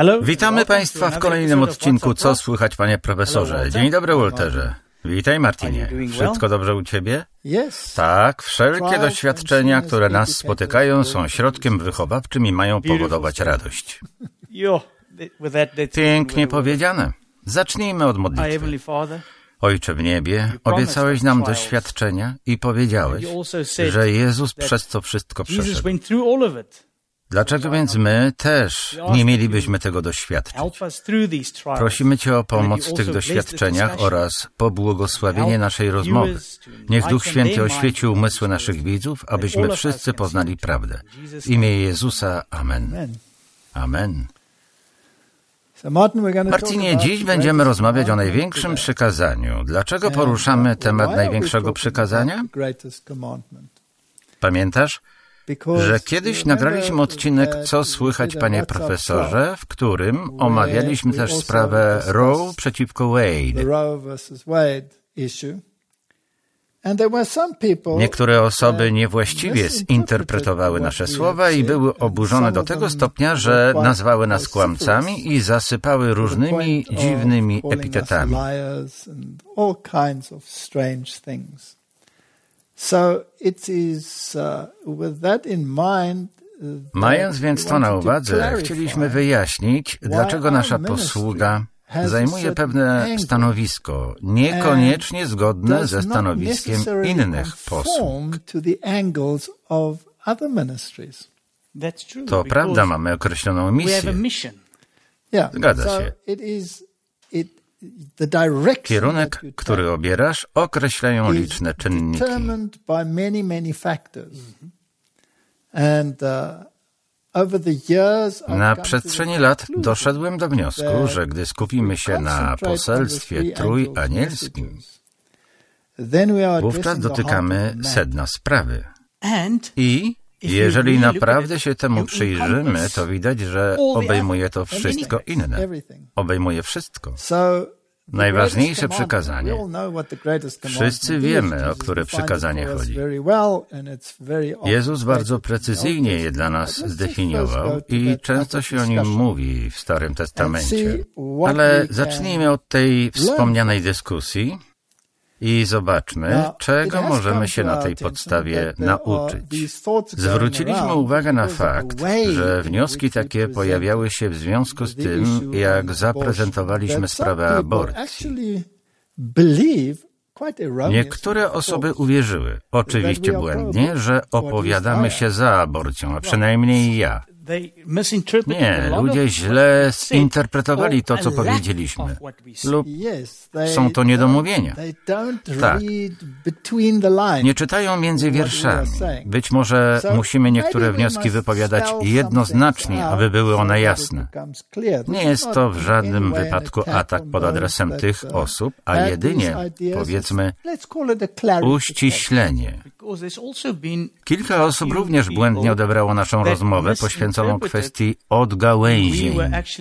Witamy Państwa w kolejnym odcinku Co słychać, panie profesorze? Dzień dobry, Walterze. Witaj, Martinie. Wszystko dobrze u ciebie? Tak, wszelkie doświadczenia, które nas spotykają, są środkiem wychowawczym i mają powodować radość. Pięknie powiedziane. Zacznijmy od modlitwy. Ojcze w niebie, obiecałeś nam doświadczenia i powiedziałeś, że Jezus przez to wszystko przeszedł. Dlaczego więc my też nie mielibyśmy tego doświadczyć? Prosimy Cię o pomoc w tych doświadczeniach oraz pobłogosławienie naszej rozmowy. Niech Duch Święty oświeci umysły naszych widzów, abyśmy wszyscy poznali prawdę. W imię Jezusa. Amen. Amen. Martinie, dziś będziemy rozmawiać o największym przykazaniu. Dlaczego poruszamy temat największego przykazania? Pamiętasz, że kiedyś nagraliśmy odcinek Co słychać, panie profesorze, w którym omawialiśmy też sprawę Roe przeciwko Wade. Niektóre osoby niewłaściwie zinterpretowały nasze słowa i były oburzone do tego stopnia, że nazwały nas kłamcami i zasypały różnymi dziwnymi epitetami. Mając więc to na uwadze, chcieliśmy wyjaśnić, dlaczego nasza posługa zajmuje pewne stanowisko, niekoniecznie zgodne ze stanowiskiem innych posług. To prawda, mamy określoną misję. Zgadza się. Kierunek, który obierasz, określają liczne czynniki. Na przestrzeni lat doszedłem do wniosku, że gdy skupimy się na poselstwie trójanielskim, wówczas dotykamy sedna sprawy. I jeżeli naprawdę się temu przyjrzymy, to widać, że obejmuje to wszystko inne. Obejmuje wszystko. Najważniejsze przykazanie. Wszyscy wiemy, o które przykazanie chodzi. Jezus bardzo precyzyjnie je dla nas zdefiniował i często się o nim mówi w Starym Testamencie. Ale zacznijmy od tej wspomnianej dyskusji i zobaczmy, czego możemy się na tej podstawie nauczyć. Zwróciliśmy uwagę na fakt, że wnioski takie pojawiały się w związku z tym, jak zaprezentowaliśmy sprawę aborcji. Niektóre osoby uwierzyły, oczywiście błędnie, że opowiadamy się za aborcją, a przynajmniej ja. Nie, ludzie źle zinterpretowali to, co powiedzieliśmy. Lub są to niedomówienia. Tak. Nie czytają między wierszami. Być może musimy niektóre wnioski wypowiadać jednoznacznie, aby były one jasne. Nie jest to w żadnym wypadku atak pod adresem tych osób, a jedynie, powiedzmy, uściślenie. Kilka osób również błędnie odebrało naszą rozmowę poświęconą kwestii odgałęzień.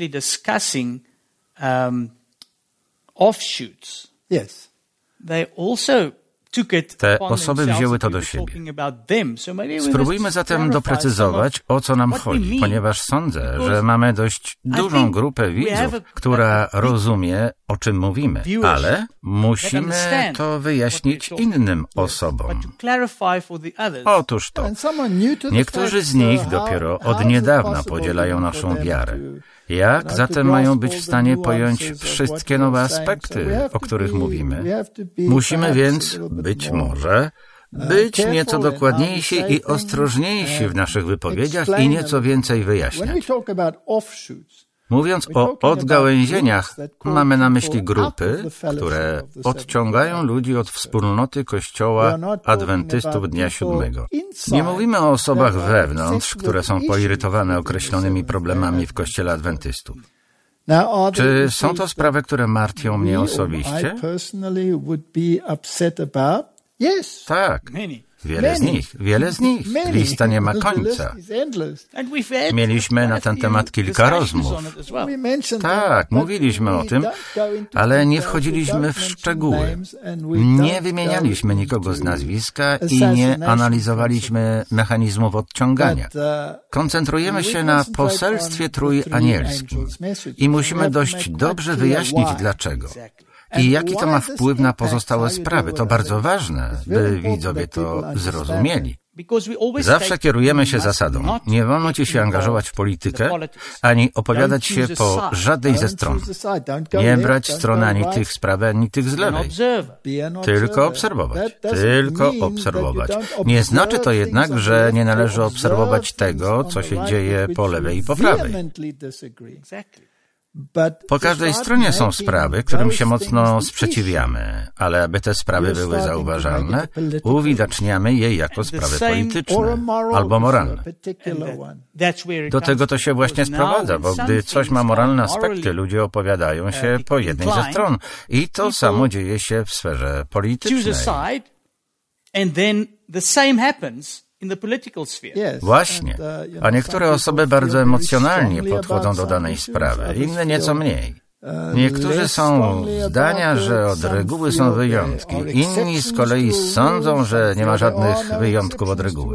Te osoby wzięły to do siebie. Spróbujmy zatem doprecyzować, o co nam chodzi, ponieważ sądzę, że mamy dość dużą grupę widzów, która rozumie, o czym mówimy, ale musimy to wyjaśnić innym osobom. Otóż to. Niektórzy z nich dopiero od niedawna podzielają naszą wiarę. Jak zatem mają być w stanie pojąć wszystkie nowe aspekty, o których mówimy? Musimy więc, być może, być nieco dokładniejsi i ostrożniejsi w naszych wypowiedziach i nieco więcej wyjaśniać. Mówiąc o odgałęzieniach, mamy na myśli grupy, które odciągają ludzi od wspólnoty Kościoła Adwentystów Dnia Siódmego. Nie mówimy o osobach wewnątrz, które są poirytowane określonymi problemami w Kościele Adwentystów. Czy są to sprawy, które martwią mnie osobiście? Tak. Wiele z nich. Lista nie ma końca. Mieliśmy na ten temat kilka rozmów. Tak, mówiliśmy o tym, ale nie wchodziliśmy w szczegóły. Nie wymienialiśmy nikogo z nazwiska i nie analizowaliśmy mechanizmów odciągania. Koncentrujemy się na poselstwie trójanielskim i musimy dość dobrze wyjaśnić dlaczego. I jaki to ma wpływ na pozostałe sprawy? To bardzo ważne, by widzowie to zrozumieli. Zawsze kierujemy się zasadą. Nie wolno ci się angażować w politykę, ani opowiadać się po żadnej ze stron. Nie brać strony ani tych z prawej, ani tych z lewej. Tylko obserwować. Nie znaczy to jednak, że nie należy obserwować tego, co się dzieje po lewej i po prawej. Po każdej stronie są sprawy, którym się mocno sprzeciwiamy, ale aby te sprawy były zauważalne, uwidaczniamy je jako sprawy polityczne albo moralne. Do tego to się właśnie sprowadza, bo gdy coś ma moralne aspekty, ludzie opowiadają się po jednej ze stron i to samo dzieje się w sferze politycznej. Właśnie, a niektóre osoby bardzo emocjonalnie podchodzą do danej sprawy, inne nieco mniej. Niektórzy są zdania, że od reguły są wyjątki, inni z kolei sądzą, że nie ma żadnych wyjątków od reguły.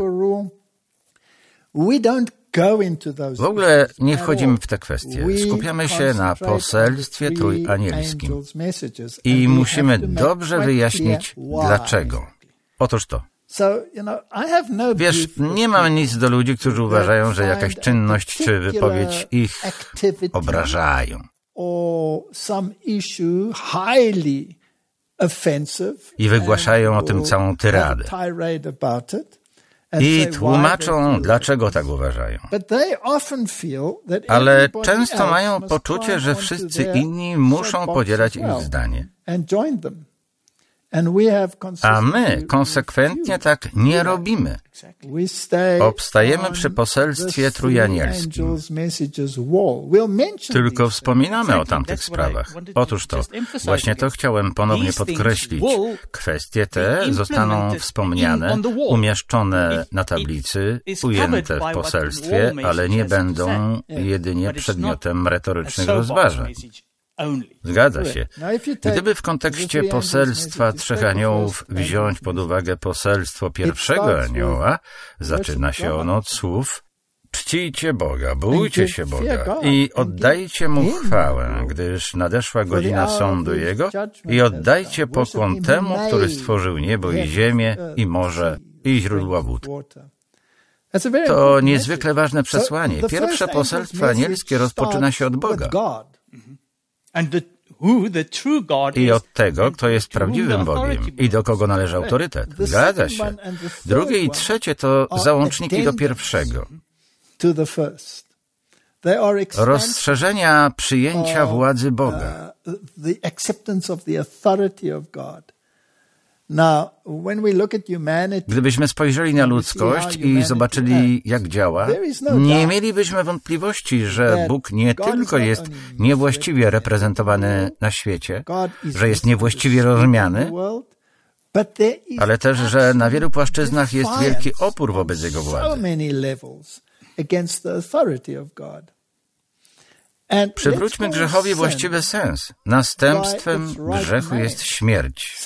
W ogóle nie wchodzimy w te kwestie. Skupiamy się na poselstwie trójanielskim i musimy dobrze wyjaśnić dlaczego. Otóż to. Wiesz, nie mam nic do ludzi, którzy uważają, że jakaś czynność czy wypowiedź ich obrażają. I wygłaszają o tym całą tyradę. I tłumaczą, dlaczego tak uważają. Ale często mają poczucie, że wszyscy inni muszą podzielać ich zdanie. A my konsekwentnie tak nie robimy. Obstajemy przy poselstwie trójanielskim. Tylko wspominamy o tamtych sprawach. Otóż to, właśnie to chciałem ponownie podkreślić. Kwestie te zostaną wspomniane, umieszczone na tablicy, ujęte w poselstwie, ale nie będą jedynie przedmiotem retorycznych rozważań. Zgadza się. Gdyby w kontekście poselstwa trzech aniołów wziąć pod uwagę poselstwo pierwszego anioła, zaczyna się ono od słów: czcijcie Boga, bójcie się Boga i oddajcie Mu chwałę, gdyż nadeszła godzina sądu Jego i oddajcie pokłon temu, który stworzył niebo i ziemię i morze i źródła wód. To niezwykle ważne przesłanie. Pierwsze poselstwo anielskie rozpoczyna się od Boga. I od tego, kto jest prawdziwym Bogiem i do kogo należy autorytet. Zgadza się. Drugie i trzecie to załączniki do pierwszego. Rozszerzenia przyjęcia władzy Boga. Gdybyśmy spojrzeli na ludzkość i zobaczyli, jak działa, nie mielibyśmy wątpliwości, że Bóg nie tylko jest niewłaściwie reprezentowany na świecie, że jest niewłaściwie rozumiany, ale też, że na wielu płaszczyznach jest wielki opór wobec Jego władzy. Przywróćmy grzechowi właściwy sens. Następstwem grzechu jest śmierć.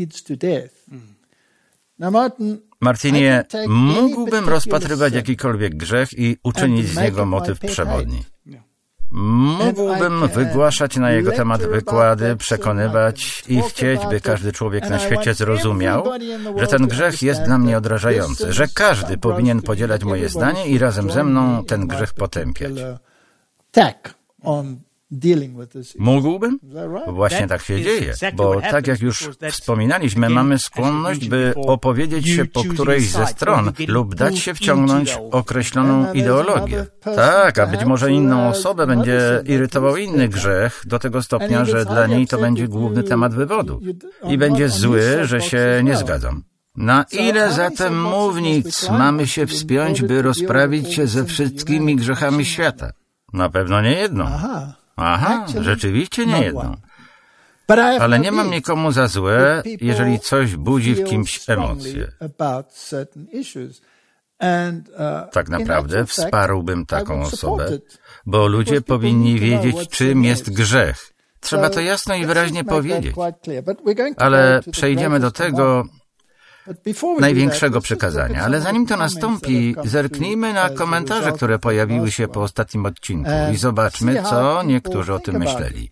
Martinie, mógłbym rozpatrywać jakikolwiek grzech i uczynić z niego motyw przewodni. Mógłbym wygłaszać na jego temat wykłady, przekonywać i chcieć, by każdy człowiek na świecie zrozumiał, że ten grzech jest dla mnie odrażający, że każdy powinien podzielać moje zdanie i razem ze mną ten grzech potępiać. Mógłbym? Właśnie tak się dzieje, bo tak jak już wspominaliśmy, mamy skłonność, by opowiedzieć się po którejś ze stron lub dać się wciągnąć w określoną ideologię. Tak, a być może inną osobę będzie irytował inny grzech do tego stopnia, że dla niej to będzie główny temat wywodu i będzie zły, że się nie zgadzam. Na ile zatem mównic mamy się wspiąć, by rozprawić się ze wszystkimi grzechami świata? Na pewno nie jedną. Aha, rzeczywiście nie jedną. Ale nie mam nikomu za złe, jeżeli coś budzi w kimś emocje. Tak naprawdę wsparłbym taką osobę, bo ludzie powinni wiedzieć, czym jest grzech. Trzeba to jasno i wyraźnie powiedzieć. Ale przejdziemy do tego największego przykazania. Ale zanim to nastąpi, zerknijmy na komentarze, które pojawiły się po ostatnim odcinku i zobaczmy, co niektórzy o tym myśleli.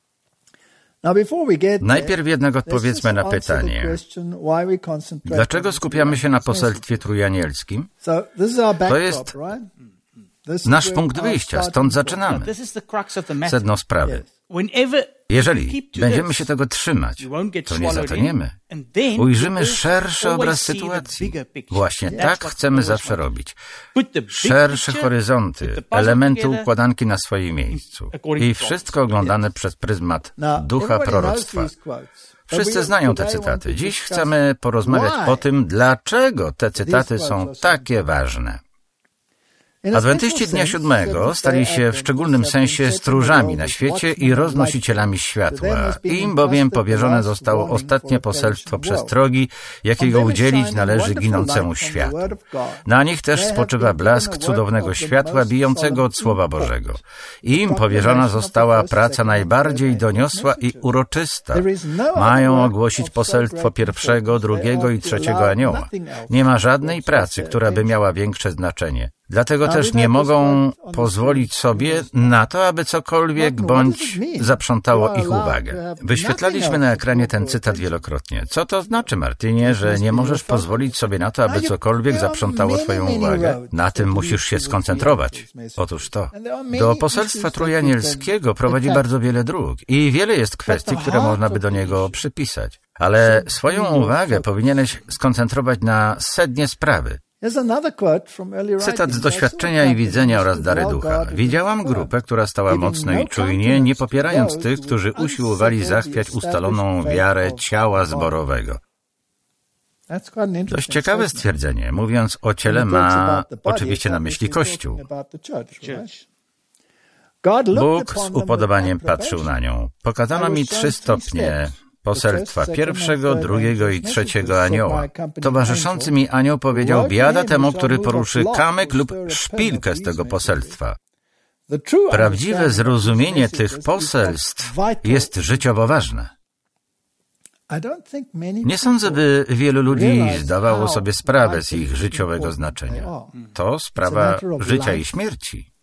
Najpierw jednak odpowiedzmy na pytanie, dlaczego skupiamy się na poselstwie trójanielskim? To jest nasz punkt wyjścia, stąd zaczynamy. Sedno sprawy. Jeżeli będziemy się tego trzymać, to nie zatoniemy. Ujrzymy szerszy obraz sytuacji. Właśnie tak chcemy zawsze robić. Szersze horyzonty, elementy układanki na swoim miejscu. I wszystko oglądane przez pryzmat ducha proroctwa. Wszyscy znają te cytaty. Dziś chcemy porozmawiać o tym, dlaczego te cytaty są takie ważne. Adwentyści Dnia Siódmego stali się w szczególnym sensie stróżami na świecie i roznosicielami światła. Im bowiem powierzone zostało ostatnie poselstwo przestrogi, jakiego udzielić należy ginącemu światu. Na nich też spoczywa blask cudownego światła bijącego od Słowa Bożego. Im powierzona została praca najbardziej doniosła i uroczysta. Mają ogłosić poselstwo pierwszego, drugiego i trzeciego anioła. Nie ma żadnej pracy, która by miała większe znaczenie. Dlatego też nie mogą pozwolić sobie na to, aby cokolwiek bądź zaprzątało ich uwagę. Wyświetlaliśmy na ekranie ten cytat wielokrotnie. Co to znaczy, Martinie, że nie możesz pozwolić sobie na to, aby cokolwiek zaprzątało twoją uwagę? Na tym musisz się skoncentrować. Otóż to. Do poselstwa trójanielskiego prowadzi bardzo wiele dróg i wiele jest kwestii, które można by do niego przypisać. Ale swoją uwagę powinieneś skoncentrować na sednie sprawy. Cytat z doświadczenia i widzenia oraz dary ducha. Widziałam grupę, która stała mocno i czujnie, nie popierając tych, którzy usiłowali zachwiać ustaloną wiarę ciała zborowego. Dość ciekawe stwierdzenie. Mówiąc o ciele, ma oczywiście na myśli Kościół. Bóg z upodobaniem patrzył na nią. Pokazano mi 3 stopnie poselstwa pierwszego, drugiego i trzeciego anioła. Towarzyszący mi anioł powiedział: biada temu, który poruszy kamyk lub szpilkę z tego poselstwa. Prawdziwe zrozumienie tych poselstw jest życiowo ważne. Nie sądzę, by wielu ludzi zdawało sobie sprawę z ich życiowego znaczenia. To sprawa życia i śmierci.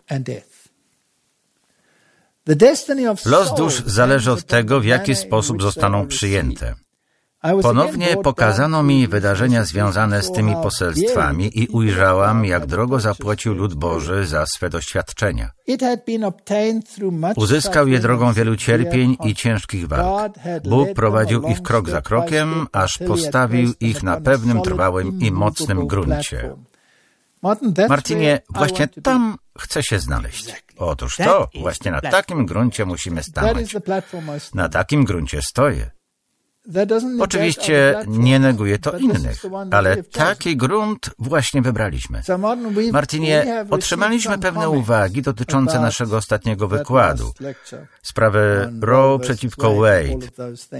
Los dusz zależy od tego, w jaki sposób zostaną przyjęte. Ponownie pokazano mi wydarzenia związane z tymi poselstwami i ujrzałam, jak drogo zapłacił lud Boży za swe doświadczenia. Uzyskał je drogą wielu cierpień i ciężkich walk. Bóg prowadził ich krok za krokiem, aż postawił ich na pewnym trwałym i mocnym gruncie. Martinie, właśnie tam chcę się znaleźć. Otóż to, właśnie na takim gruncie musimy stanąć. Na takim gruncie stoję. Oczywiście nie neguję to innych, ale taki grunt właśnie wybraliśmy. Martinie, otrzymaliśmy pewne uwagi dotyczące naszego ostatniego wykładu. Sprawę Roe przeciwko Wade.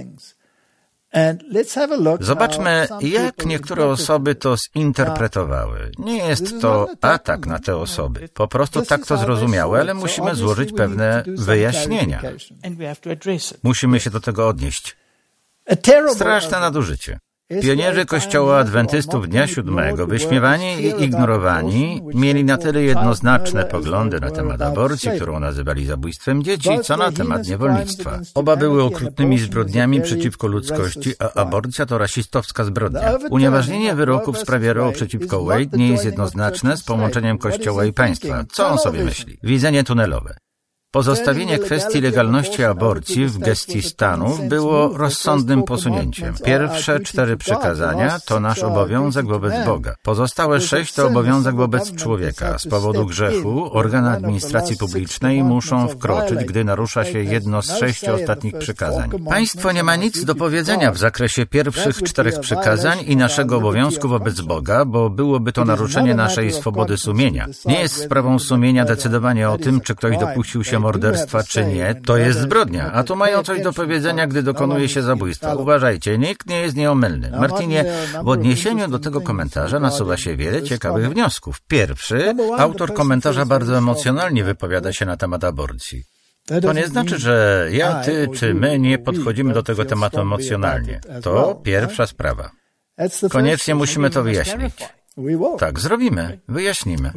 Zobaczmy, jak niektóre osoby to zinterpretowały. Nie jest to atak na te osoby. Po prostu tak to zrozumiały, ale musimy złożyć pewne wyjaśnienia. Musimy się do tego odnieść. Straszne nadużycie. Pionierzy Kościoła Adwentystów Dnia Siódmego, wyśmiewani i ignorowani, mieli na tyle jednoznaczne poglądy na temat aborcji, którą nazywali zabójstwem dzieci, co na temat niewolnictwa. Oba były okrutnymi zbrodniami przeciwko ludzkości, a aborcja to rasistowska zbrodnia. Unieważnienie wyroku w sprawie Roe przeciwko Wade nie jest jednoznaczne z połączeniem Kościoła i państwa. Co on sobie myśli? Widzenie tunelowe. Pozostawienie kwestii legalności aborcji w gestii Stanów było rozsądnym posunięciem. Pierwsze 4 przykazania to nasz obowiązek wobec Boga. Pozostałe 6 to obowiązek wobec człowieka. Z powodu grzechu organy administracji publicznej muszą wkroczyć, gdy narusza się jedno z 6 ostatnich przykazań. Państwo nie ma nic do powiedzenia w zakresie pierwszych 4 przykazań i naszego obowiązku wobec Boga, bo byłoby to naruszenie naszej swobody sumienia. Nie jest sprawą sumienia decydowanie o tym, czy ktoś dopuścił się się morderstwa, czy nie, to jest zbrodnia. A tu mają coś do powiedzenia, gdy dokonuje się zabójstwa. Uważajcie, nikt nie jest nieomylny. Martinie, w odniesieniu do tego komentarza nasuwa się wiele ciekawych wniosków. Pierwszy, autor komentarza bardzo emocjonalnie wypowiada się na temat aborcji. To nie znaczy, że ja, ty czy my nie podchodzimy do tego tematu emocjonalnie. To pierwsza sprawa. Koniecznie musimy to wyjaśnić. Tak, zrobimy. Wyjaśnimy.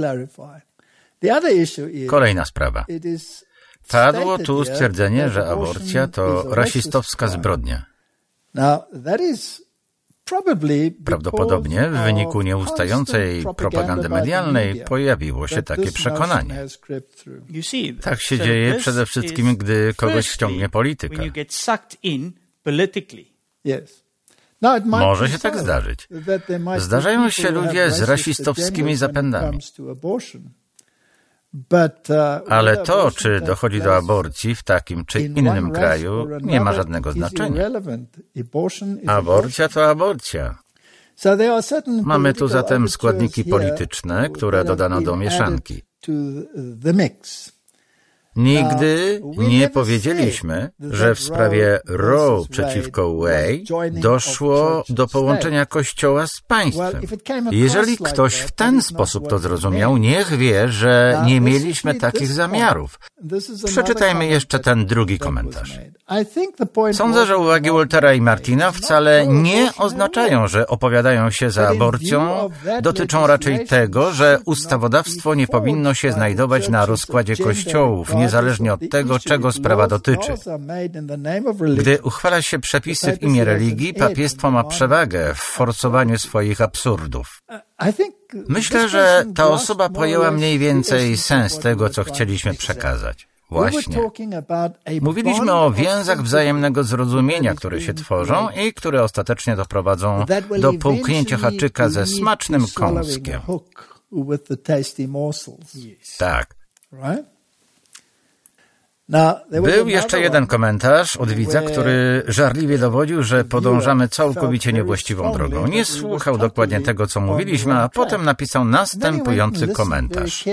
Kolejna sprawa. Padło tu stwierdzenie, że aborcja to rasistowska zbrodnia. Prawdopodobnie w wyniku nieustającej propagandy medialnej pojawiło się takie przekonanie. Tak się dzieje przede wszystkim, gdy kogoś wciągnie polityka. Może się tak zdarzyć. Zdarzają się ludzie z rasistowskimi zapędami. Ale to, czy dochodzi do aborcji w takim czy innym kraju, nie ma żadnego znaczenia. Aborcja to aborcja. Mamy tu zatem składniki polityczne, które dodano do mieszanki. Nigdy nie powiedzieliśmy, że w sprawie Roe przeciwko Wade doszło do połączenia Kościoła z państwem. Jeżeli ktoś w ten sposób to zrozumiał, niech wie, że nie mieliśmy takich zamiarów. Przeczytajmy jeszcze ten drugi komentarz. Sądzę, że uwagi Waltera i Martina wcale nie oznaczają, że opowiadają się za aborcją. Dotyczą raczej tego, że ustawodawstwo nie powinno się znajdować na rozkładzie kościołów, niezależnie od tego, czego sprawa dotyczy. Gdy uchwala się przepisy w imię religii, papiestwo ma przewagę w forsowaniu swoich absurdów. Myślę, że ta osoba pojęła mniej więcej sens tego, co chcieliśmy przekazać. Właśnie. Mówiliśmy o więzach wzajemnego zrozumienia, które się tworzą i które ostatecznie doprowadzą do połknięcia haczyka ze smacznym kąskiem. Tak. Był jeszcze jeden komentarz od widza, który żarliwie dowodził, że podążamy całkowicie niewłaściwą drogą. Nie słuchał dokładnie tego, co mówiliśmy, a potem napisał następujący komentarz.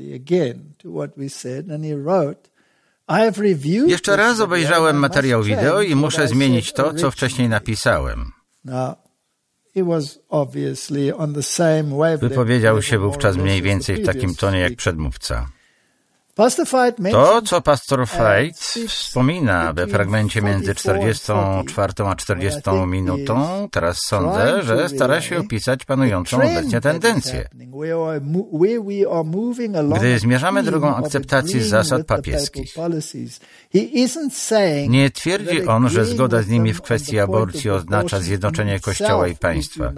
Jeszcze raz obejrzałem materiał wideo i muszę zmienić to, co wcześniej napisałem. Wypowiedział się wówczas mniej więcej w takim tonie jak przedmówca. To, co pastor Feit wspomina we fragmencie między 44 a 40 minutą, teraz sądzę, że stara się opisać panującą obecnie tendencję. Gdy zmierzamy drogą akceptacji zasad papieskich. Nie twierdzi on, że zgoda z nimi w kwestii aborcji oznacza zjednoczenie Kościoła i państwa.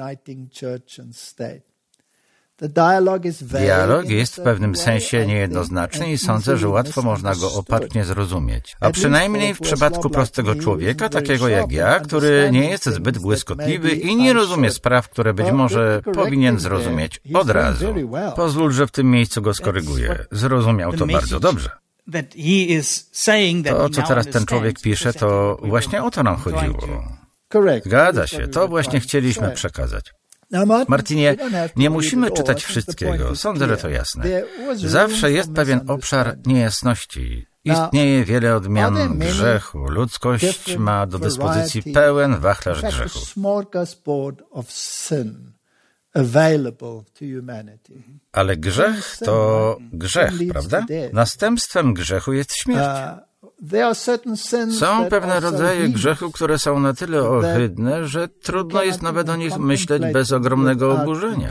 Dialog jest w pewnym sensie niejednoznaczny i sądzę, że łatwo można go oparcie zrozumieć. A przynajmniej w przypadku prostego człowieka, takiego jak ja, który nie jest zbyt błyskotliwy i nie rozumie spraw, które być może powinien zrozumieć od razu. Pozwól, że w tym miejscu go skoryguję. Zrozumiał to bardzo dobrze. To, co teraz ten człowiek pisze, to właśnie o to nam chodziło. Zgadza się, to właśnie chcieliśmy przekazać. Martinie, nie musimy czytać wszystkiego. Sądzę, że to jasne. Zawsze jest pewien obszar niejasności. Istnieje wiele odmian grzechu. Ludzkość ma do dyspozycji pełen wachlarz grzechu. Ale grzech to grzech, prawda? Następstwem grzechu jest śmierć. Są pewne rodzaje grzechu, które są na tyle ohydne, że trudno jest nawet o nich myśleć bez ogromnego oburzenia.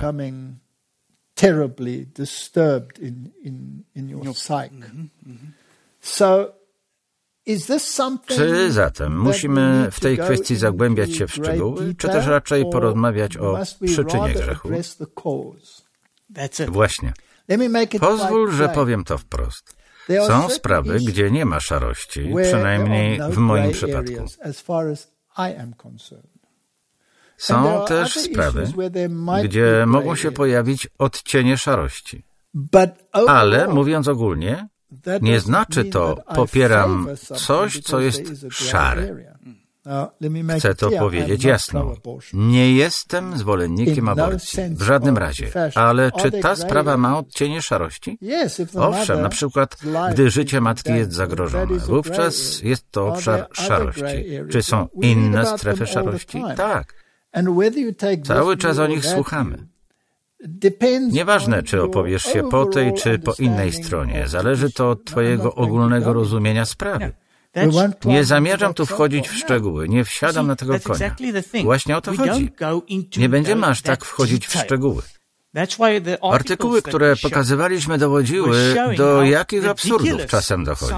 Czy zatem musimy w tej kwestii zagłębiać się w szczegóły, czy też raczej porozmawiać o przyczynie grzechu? Właśnie. Pozwól, że powiem to wprost. Są sprawy, gdzie nie ma szarości, przynajmniej w moim przypadku. Są też sprawy, gdzie mogą się pojawić odcienie szarości. Ale, mówiąc ogólnie, nie znaczy to popieram coś, co jest szare. Chcę to powiedzieć jasno. Nie jestem zwolennikiem aborcji, w żadnym razie. Ale czy ta sprawa ma odcienie szarości? Owszem, na przykład, gdy życie matki jest zagrożone, wówczas jest to obszar szarości. Czy są inne strefy szarości? Tak. Cały czas o nich słuchamy. Nieważne, czy opowiesz się po tej, czy po innej stronie. Zależy to od twojego ogólnego rozumienia sprawy. Nie zamierzam tu wchodzić w szczegóły, nie wsiadam na tego konia. Właśnie o to chodzi. Nie będziemy aż tak wchodzić w szczegóły. Artykuły, które pokazywaliśmy, dowodziły, do jakich absurdów czasem dochodzi.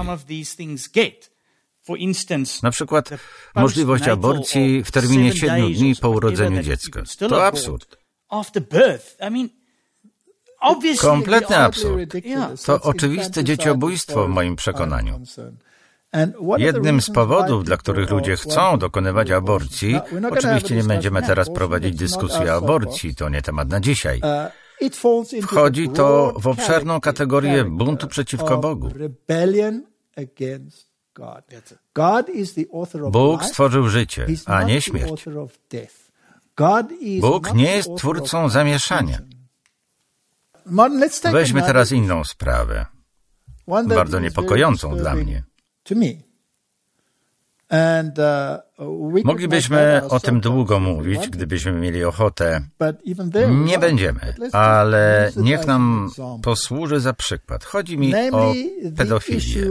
Na przykład możliwość aborcji w terminie 7 dni po urodzeniu dziecka. To absurd. Kompletny absurd. To oczywiste dzieciobójstwo w moim przekonaniu. Jednym z powodów, dla których ludzie chcą dokonywać aborcji, oczywiście nie będziemy teraz prowadzić dyskusji o aborcji, to nie temat na dzisiaj. Wchodzi to w obszerną kategorię buntu przeciwko Bogu. Bóg stworzył życie, a nie śmierć. Bóg nie jest twórcą zamieszania. Weźmy teraz inną sprawę, bardzo niepokojącą dla mnie. Moglibyśmy o tym długo mówić, gdybyśmy mieli ochotę. Nie będziemy, ale niech nam posłuży za przykład. Chodzi mi o pedofilię.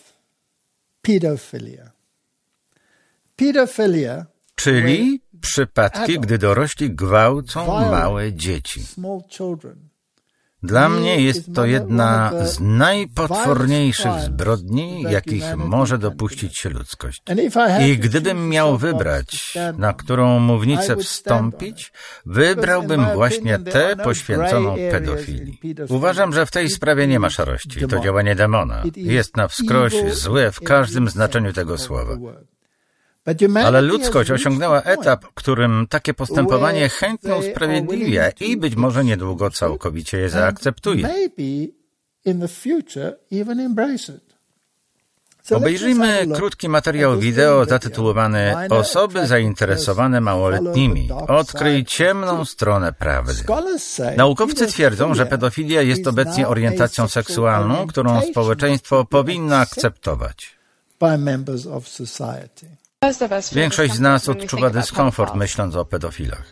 Czyli przypadki, gdy dorośli gwałcą małe dzieci. Dla mnie jest to jedna z najpotworniejszych zbrodni, jakich może dopuścić się ludzkość. I gdybym miał wybrać, na którą mównicę wstąpić, wybrałbym właśnie tę poświęconą pedofilii. Uważam, że w tej sprawie nie ma szarości. To działanie demona. Jest na wskroś złe w każdym znaczeniu tego słowa. Ale ludzkość osiągnęła etap, w którym takie postępowanie chętnie usprawiedliwia i być może niedługo całkowicie je zaakceptuje. Obejrzyjmy krótki materiał wideo zatytułowany Osoby zainteresowane małoletnimi. Odkryj ciemną stronę prawdy. Naukowcy twierdzą, że pedofilia jest obecnie orientacją seksualną, którą społeczeństwo powinno akceptować. Większość z nas odczuwa dyskomfort, myśląc o pedofilach.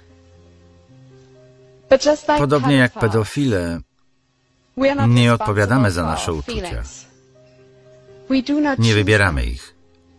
Podobnie jak pedofile, nie odpowiadamy za nasze uczucia. Nie wybieramy ich.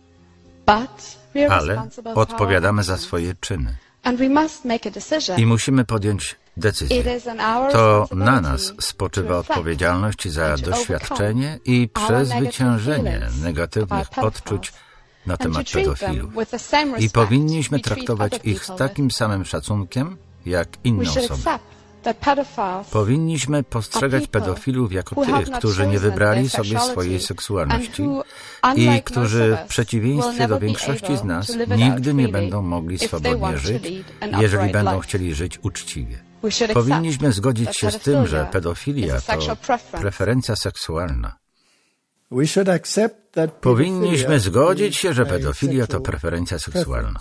Ale odpowiadamy za swoje czyny. I musimy podjąć decyzję. To na nas spoczywa odpowiedzialność za doświadczenie i przezwyciężenie negatywnych odczuć na temat pedofilów. I powinniśmy traktować ich z takim samym szacunkiem, jak inne osoby. Powinniśmy postrzegać pedofilów jako tych, którzy nie wybrali sobie swojej seksualności i którzy w przeciwieństwie do większości z nas nigdy nie będą mogli swobodnie żyć, jeżeli będą chcieli żyć uczciwie. Powinniśmy zgodzić się z tym, że pedofilia to preferencja seksualna. Powinniśmy zgodzić się, że pedofilia to preferencja seksualna.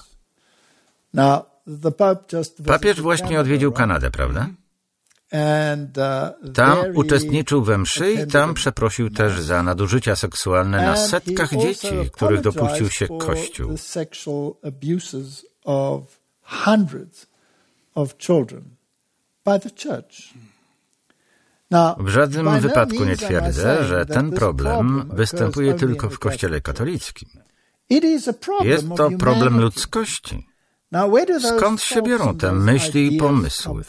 Papież właśnie odwiedził Kanadę, prawda? Tam uczestniczył we mszy i tam przeprosił też za nadużycia seksualne na setkach dzieci, których dopuścił się Kościół. W żadnym wypadku nie twierdzę, że ten problem występuje tylko w Kościele katolickim. Jest to problem ludzkości. Skąd się biorą te myśli i pomysły?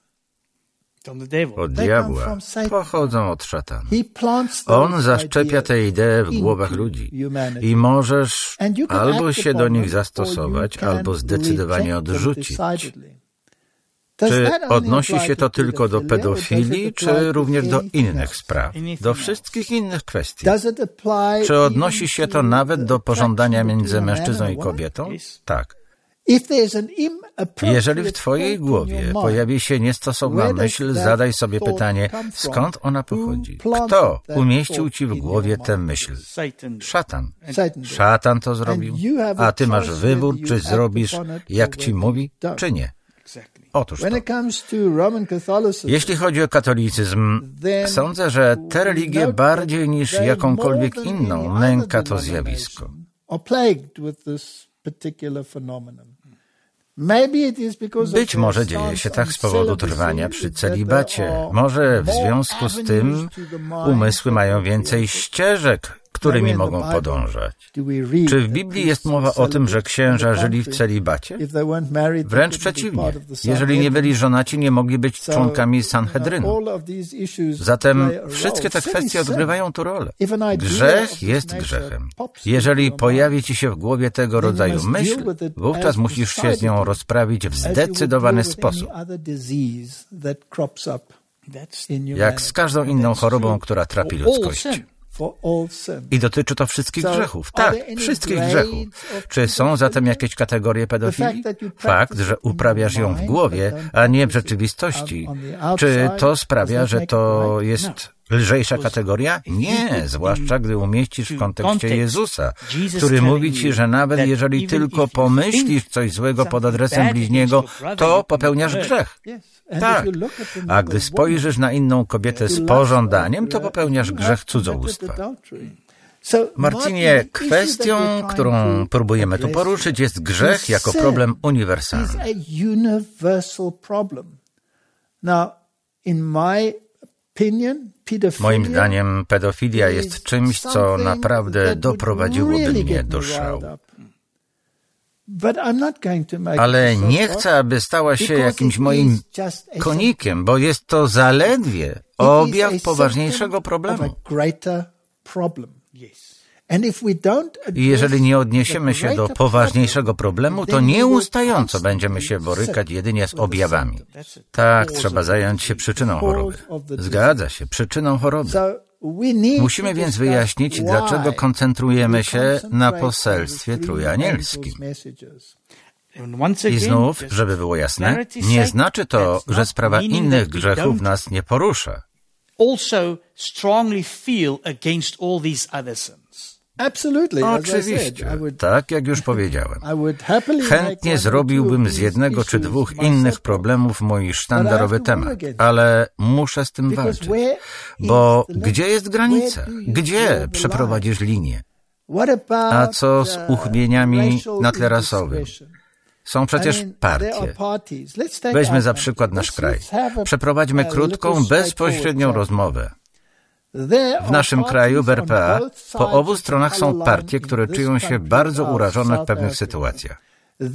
Od diabła, pochodzą od szatana. On zaszczepia te idee w głowach ludzi i możesz albo się do nich zastosować, albo zdecydowanie odrzucić. Czy odnosi się to tylko do pedofilii, czy również do innych spraw, do wszystkich innych kwestii? Czy odnosi się to nawet do pożądania między mężczyzną i kobietą? Tak. Jeżeli w twojej głowie pojawi się niestosowna myśl, zadaj sobie pytanie, skąd ona pochodzi? Kto umieścił ci w głowie tę myśl? Szatan. Szatan to zrobił, a ty masz wybór, czy zrobisz, jak ci mówi, czy nie. Otóż to. Jeśli chodzi o katolicyzm, sądzę, że tę religię bardziej niż jakąkolwiek inną nęka to zjawisko. Być może dzieje się tak z powodu trwania przy celibacie. Może w związku z tym umysły mają więcej ścieżek, którymi mogą podążać. Czy w Biblii jest mowa o tym, że księża żyli w celibacie? Wręcz przeciwnie. Jeżeli nie byli żonaci, nie mogli być członkami Sanhedrynu. Zatem wszystkie te kwestie odgrywają tu rolę. Grzech jest grzechem. Jeżeli pojawi ci się w głowie tego rodzaju myśl, wówczas musisz się z nią rozprawić w zdecydowany sposób. Jak z każdą inną chorobą, która trapi ludzkość. I dotyczy to wszystkich grzechów. Tak, wszystkich grzechów. Czy są zatem jakieś kategorie pedofilii? Fakt, że uprawiasz ją w głowie, a nie w rzeczywistości. Czy to sprawia, że to jest lżejsza kategoria? Nie, zwłaszcza gdy umieścisz w kontekście Jezusa, który mówi ci, że nawet jeżeli tylko pomyślisz coś złego pod adresem bliźniego, to popełniasz grzech. Tak, a gdy spojrzysz na inną kobietę z pożądaniem, to popełniasz grzech cudzołóstwa. Marcinie, kwestią, którą próbujemy tu poruszyć, jest grzech jako problem uniwersalny. Moim zdaniem pedofilia jest czymś, co naprawdę doprowadziłoby mnie do szału. Ale nie chcę, aby stała się jakimś moim konikiem, bo jest to zaledwie objaw poważniejszego problemu. I jeżeli nie odniesiemy się do poważniejszego problemu, to nieustająco będziemy się borykać jedynie z objawami. Tak, trzeba zająć się przyczyną choroby. Zgadza się, przyczyną choroby. Musimy więc wyjaśnić, dlaczego koncentrujemy się na poselstwie trójanielskim. I znów, żeby było jasne, nie znaczy to, że sprawa innych grzechów nas nie porusza. Oczywiście, tak jak już powiedziałem. Chętnie zrobiłbym z jednego czy dwóch innych problemów mój sztandarowy temat, ale muszę z tym walczyć. Bo gdzie jest granica? Gdzie przeprowadzisz linię? A co z uchybieniami na tle rasowym? Są przecież partie. Weźmy za przykład nasz kraj. Przeprowadźmy krótką, bezpośrednią rozmowę. W naszym kraju, w RPA, po obu stronach są partie, które czują się bardzo urażone w pewnych sytuacjach.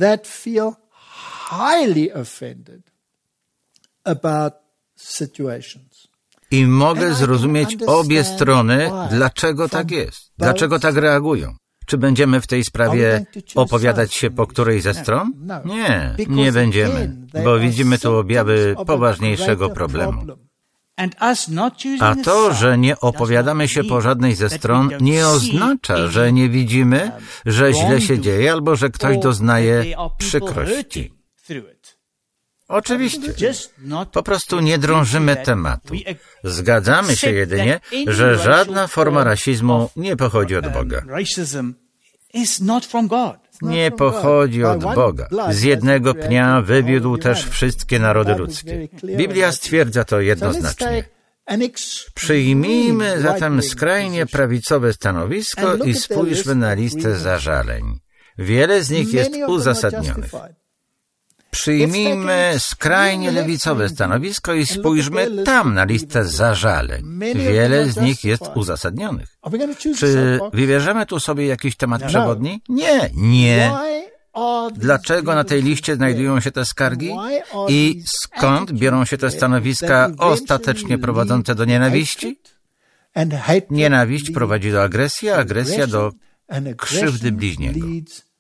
I mogę zrozumieć obie strony, dlaczego tak jest, dlaczego tak reagują. Czy będziemy w tej sprawie opowiadać się po której ze stron? Nie, nie będziemy, bo widzimy tu objawy poważniejszego problemu. A to, że nie opowiadamy się po żadnej ze stron, nie oznacza, że nie widzimy, że źle się dzieje albo że ktoś doznaje przykrości. Oczywiście. Po prostu nie drążymy tematu. Zgadzamy się jedynie, że żadna forma rasizmu nie pochodzi od Boga. Nie pochodzi od Boga. Z jednego pnia wywiódł też wszystkie narody ludzkie. Biblia stwierdza to jednoznacznie. Przyjmijmy zatem skrajnie prawicowe stanowisko i spójrzmy na listę zażaleń. Wiele z nich jest uzasadnionych. Przyjmijmy skrajnie lewicowe stanowisko i spójrzmy tam na listę zażaleń. Wiele z nich jest uzasadnionych. Czy wybierzemy tu sobie jakiś temat przewodni? Nie. Dlaczego na tej liście znajdują się te skargi? I skąd biorą się te stanowiska ostatecznie prowadzące do nienawiści? Nienawiść prowadzi do agresji, a agresja do krzywdy bliźniego.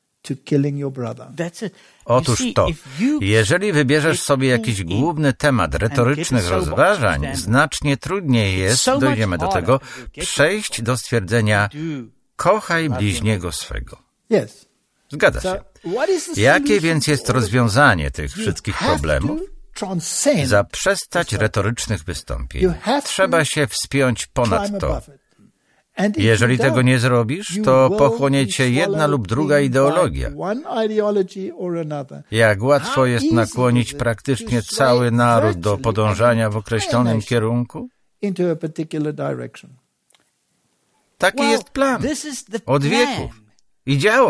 Otóż to, jeżeli wybierzesz sobie jakiś główny temat retorycznych rozważań, znacznie trudniej jest, dojdziemy do tego, przejść do stwierdzenia kochaj bliźniego swego. Zgadza się. Jakie więc jest rozwiązanie tych wszystkich problemów? Zaprzestać retorycznych wystąpień. Trzeba się wspiąć ponad to. Jeżeli tego nie zrobisz, to pochłonie cię jedna lub druga ideologia. Jak łatwo jest nakłonić praktycznie cały naród do podążania w określonym kierunku? Taki jest plan. Od wieków. I działa.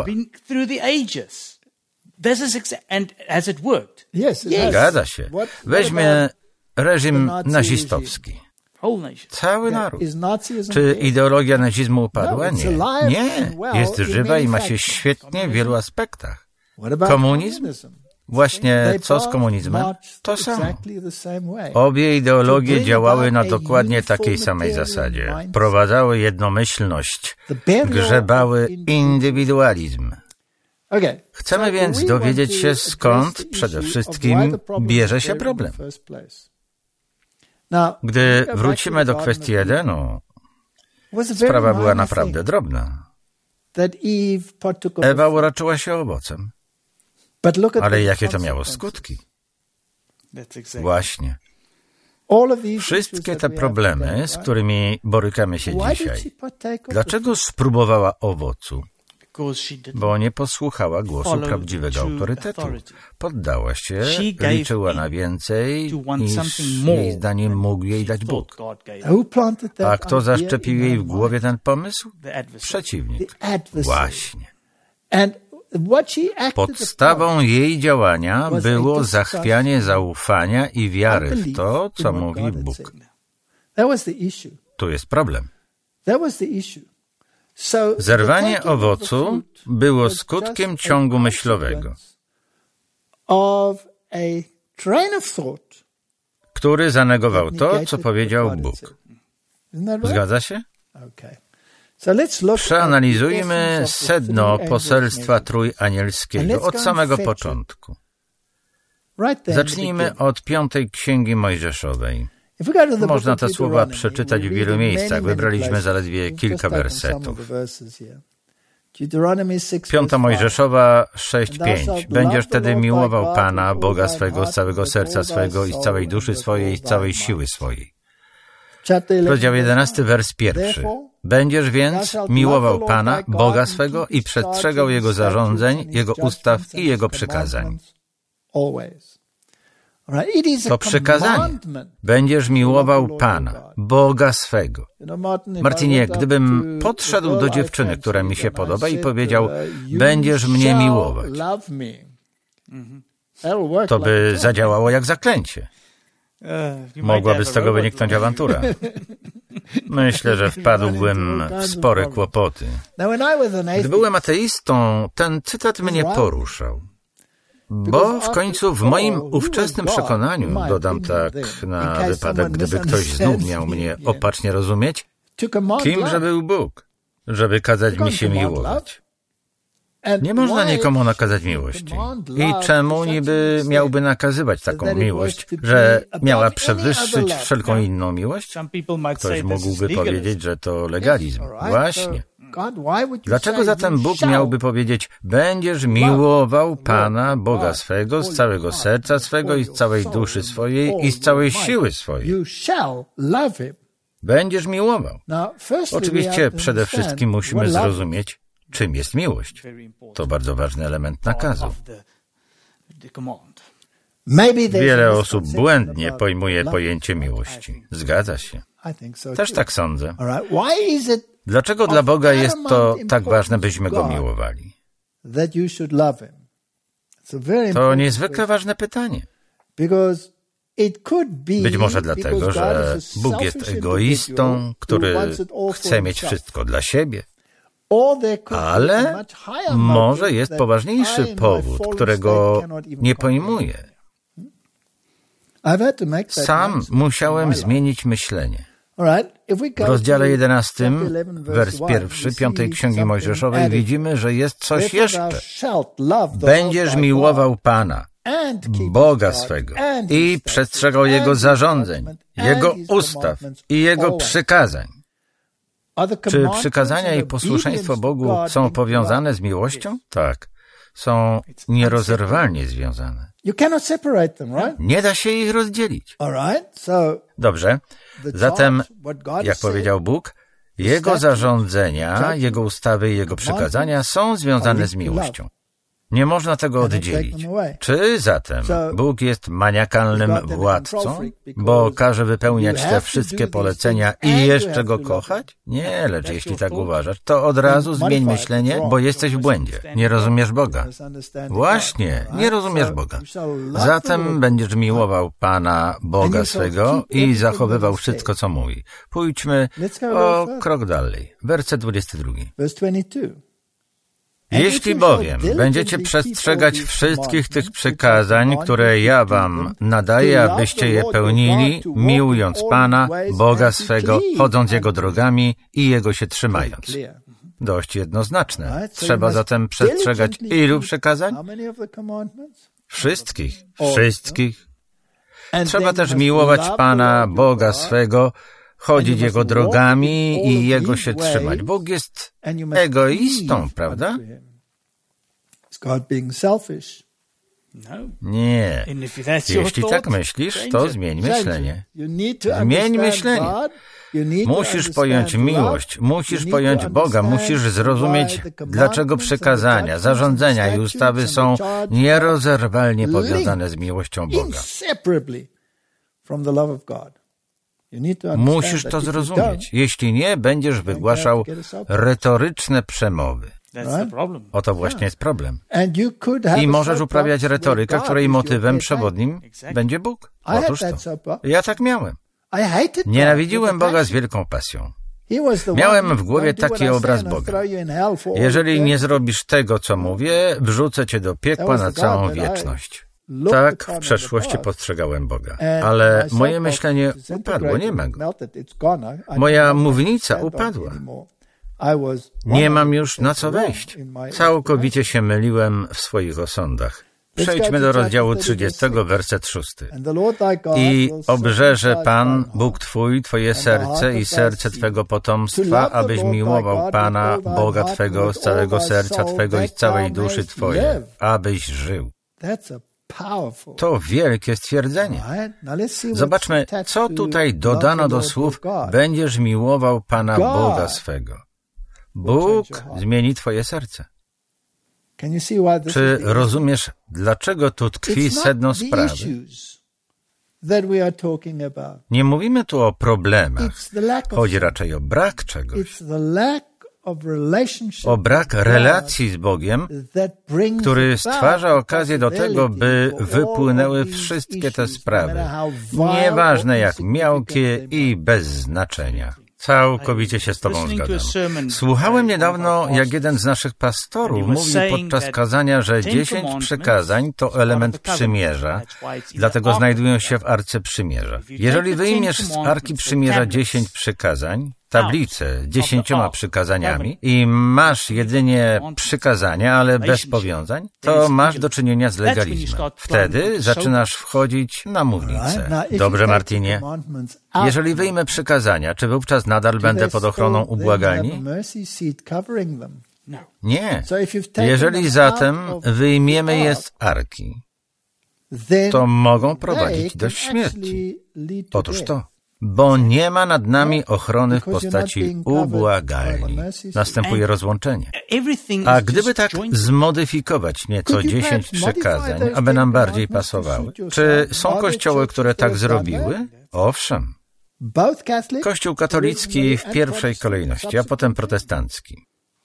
Zgadza się. Weźmy reżim nazistowski. Cały naród. Czy ideologia nazizmu upadła? Nie. Nie. Jest żywa i ma się świetnie w wielu aspektach. Komunizm? Właśnie co z komunizmem? To samo. Obie ideologie działały na dokładnie takiej samej zasadzie. Wprowadzały jednomyślność, grzebały indywidualizm. Chcemy więc dowiedzieć się, skąd przede wszystkim bierze się problem. Gdy wrócimy do kwestii Edenu, sprawa była naprawdę drobna. Ewa uraczyła się owocem. Ale jakie to miało skutki? Właśnie. Wszystkie te problemy, z którymi borykamy się dzisiaj, dlaczego spróbowała owocu? Bo nie posłuchała głosu prawdziwego autorytetu. Poddała się, liczyła na więcej, niż jej zdaniem mógł jej dać Bóg. A kto zaszczepił jej w głowie ten pomysł? Przeciwnik. Właśnie. Podstawą jej działania było zachwianie zaufania i wiary w to, co mówi Bóg. Tu jest problem. Zerwanie owocu było skutkiem ciągu myślowego, który zanegował to, co powiedział Bóg. Zgadza się? Przeanalizujmy sedno poselstwa trójanielskiego od samego początku. Zacznijmy od 5. Księgi Mojżeszowej. Można te słowa przeczytać w wielu miejscach. Wybraliśmy zaledwie kilka wersetów. 5 Mojżeszowa 6:5. Będziesz wtedy miłował Pana, Boga swego, z całego serca swego i z całej duszy swojej i z całej siły swojej. Rozdział 11, wers 1. Będziesz więc miłował Pana, Boga swego i przestrzegał Jego zarządzeń, Jego ustaw i Jego przykazań. To przykazanie. Będziesz miłował Pana, Boga swego. Martinie, gdybym podszedł do dziewczyny, która mi się podoba i powiedział, będziesz mnie miłować, to by zadziałało jak zaklęcie. Mogłaby z tego wyniknąć awantura. Myślę, że wpadłbym w spore kłopoty. Gdy byłem ateistą, ten cytat mnie poruszał. Bo w końcu w moim ówczesnym przekonaniu, dodam tak na wypadek, gdyby ktoś znów miał mnie opacznie rozumieć, kimże był Bóg, żeby kazać mi się miłować? Nie można nikomu nakazać miłości. I czemu niby miałby nakazywać taką miłość, że miała przewyższyć wszelką inną miłość? Ktoś mógłby powiedzieć, że to legalizm. Właśnie. Dlaczego zatem Bóg miałby powiedzieć, będziesz miłował Pana, Boga swego, z całego serca swego i z całej duszy swojej i z całej siły swojej? Będziesz miłował. Oczywiście przede wszystkim musimy zrozumieć, czym jest miłość. To bardzo ważny element nakazu. Wiele osób błędnie pojmuje pojęcie miłości. Zgadza się. Też tak sądzę. Dlaczego dla Boga jest to tak ważne, byśmy Go miłowali? To niezwykle ważne pytanie. Być może dlatego, że Bóg jest egoistą, który chce mieć wszystko dla siebie. Ale może jest poważniejszy powód, którego nie pojmuję. Sam musiałem zmienić myślenie. W rozdziale 11, wers 1, 5 Księgi Mojżeszowej widzimy, że jest coś jeszcze. Będziesz miłował Pana, Boga swego i przestrzegał Jego zarządzeń, Jego ustaw i Jego przykazań. Czy przykazania i posłuszeństwo Bogu są powiązane z miłością? Tak. są nierozerwalnie związane. Nie da się ich rozdzielić. Dobrze, zatem, jak powiedział Bóg, Jego zarządzenia, Jego ustawy i Jego przykazania są związane z miłością. Nie można tego oddzielić. Czy zatem Bóg jest maniakalnym władcą, bo każe wypełniać te wszystkie polecenia i jeszcze Go kochać? Nie, lecz jeśli tak uważasz, to od razu zmień myślenie, bo jesteś w błędzie. Nie rozumiesz Boga. Właśnie, nie rozumiesz Boga. Zatem będziesz miłował Pana Boga swego i zachowywał wszystko, co mówi. Pójdźmy o krok dalej. Werset 22. Jeśli bowiem będziecie przestrzegać wszystkich tych przykazań, które ja wam nadaję, abyście je pełnili, miłując Pana, Boga swego, chodząc Jego drogami i Jego się trzymając. Dość jednoznaczne. Trzeba zatem przestrzegać ilu przykazań? Wszystkich. Wszystkich. Trzeba też miłować Pana, Boga swego, chodzić Jego drogami i Jego się trzymać. Bóg jest egoistą, prawda? Nie. Jeśli tak myślisz, to zmień myślenie. Zmień myślenie. Musisz pojąć miłość, musisz pojąć Boga, musisz zrozumieć, dlaczego przykazania, zarządzenia i ustawy są nierozerwalnie powiązane z miłością Boga. Musisz to zrozumieć. Jeśli nie, będziesz wygłaszał retoryczne przemowy. Oto właśnie jest problem. I możesz uprawiać retorykę, której motywem przewodnim będzie Bóg. Otóż to. Ja tak miałem. Nienawidziłem Boga z wielką pasją. Miałem w głowie taki obraz Boga. Jeżeli nie zrobisz tego, co mówię, wrzucę cię do piekła na całą wieczność. Tak w przeszłości postrzegałem Boga, ale moje myślenie upadło, nie ma go. Moja mównica upadła. Nie mam już na co wejść. Całkowicie się myliłem w swoich osądach. Przejdźmy do rozdziału 30, werset 6. I obrzeże Pan, Bóg Twój, Twoje serce i serce Twego potomstwa, abyś miłował Pana, Boga Twego, z całego serca Twego i z całej duszy Twojej, abyś żył. To wielkie stwierdzenie. Zobaczmy, co tutaj dodano do słów będziesz miłował Pana Boga swego. Bóg zmieni Twoje serce. Czy rozumiesz, dlaczego tu tkwi sedno sprawy? Nie mówimy tu o problemach. Chodzi raczej o brak czegoś. O brak relacji z Bogiem, który stwarza okazję do tego, by wypłynęły wszystkie te sprawy, nieważne jak miałkie i bez znaczenia. Całkowicie się z Tobą zgadzam. Słuchałem niedawno, jak jeden z naszych pastorów mówił podczas kazania, że 10 przykazań to element przymierza, dlatego znajdują się w Arce Przymierza. Jeżeli wyjmiesz z Arki Przymierza 10 przykazań, tablicę 10 przykazaniami i masz jedynie przykazania, ale bez powiązań, to masz do czynienia z legalizmem. Wtedy zaczynasz wchodzić na mównicę. Dobrze, Martinie. Jeżeli wyjmę przykazania, czy wówczas nadal będę pod ochroną ubłagalni? Nie. Jeżeli zatem wyjmiemy je z Arki, to mogą prowadzić do śmierci. Otóż to. Bo nie ma nad nami ochrony w postaci ubłagalni. Następuje rozłączenie. A gdyby tak zmodyfikować nieco 10 przykazań, aby nam bardziej pasowały, czy są kościoły, które tak zrobiły? Owszem. Kościół katolicki w pierwszej kolejności, a potem protestancki.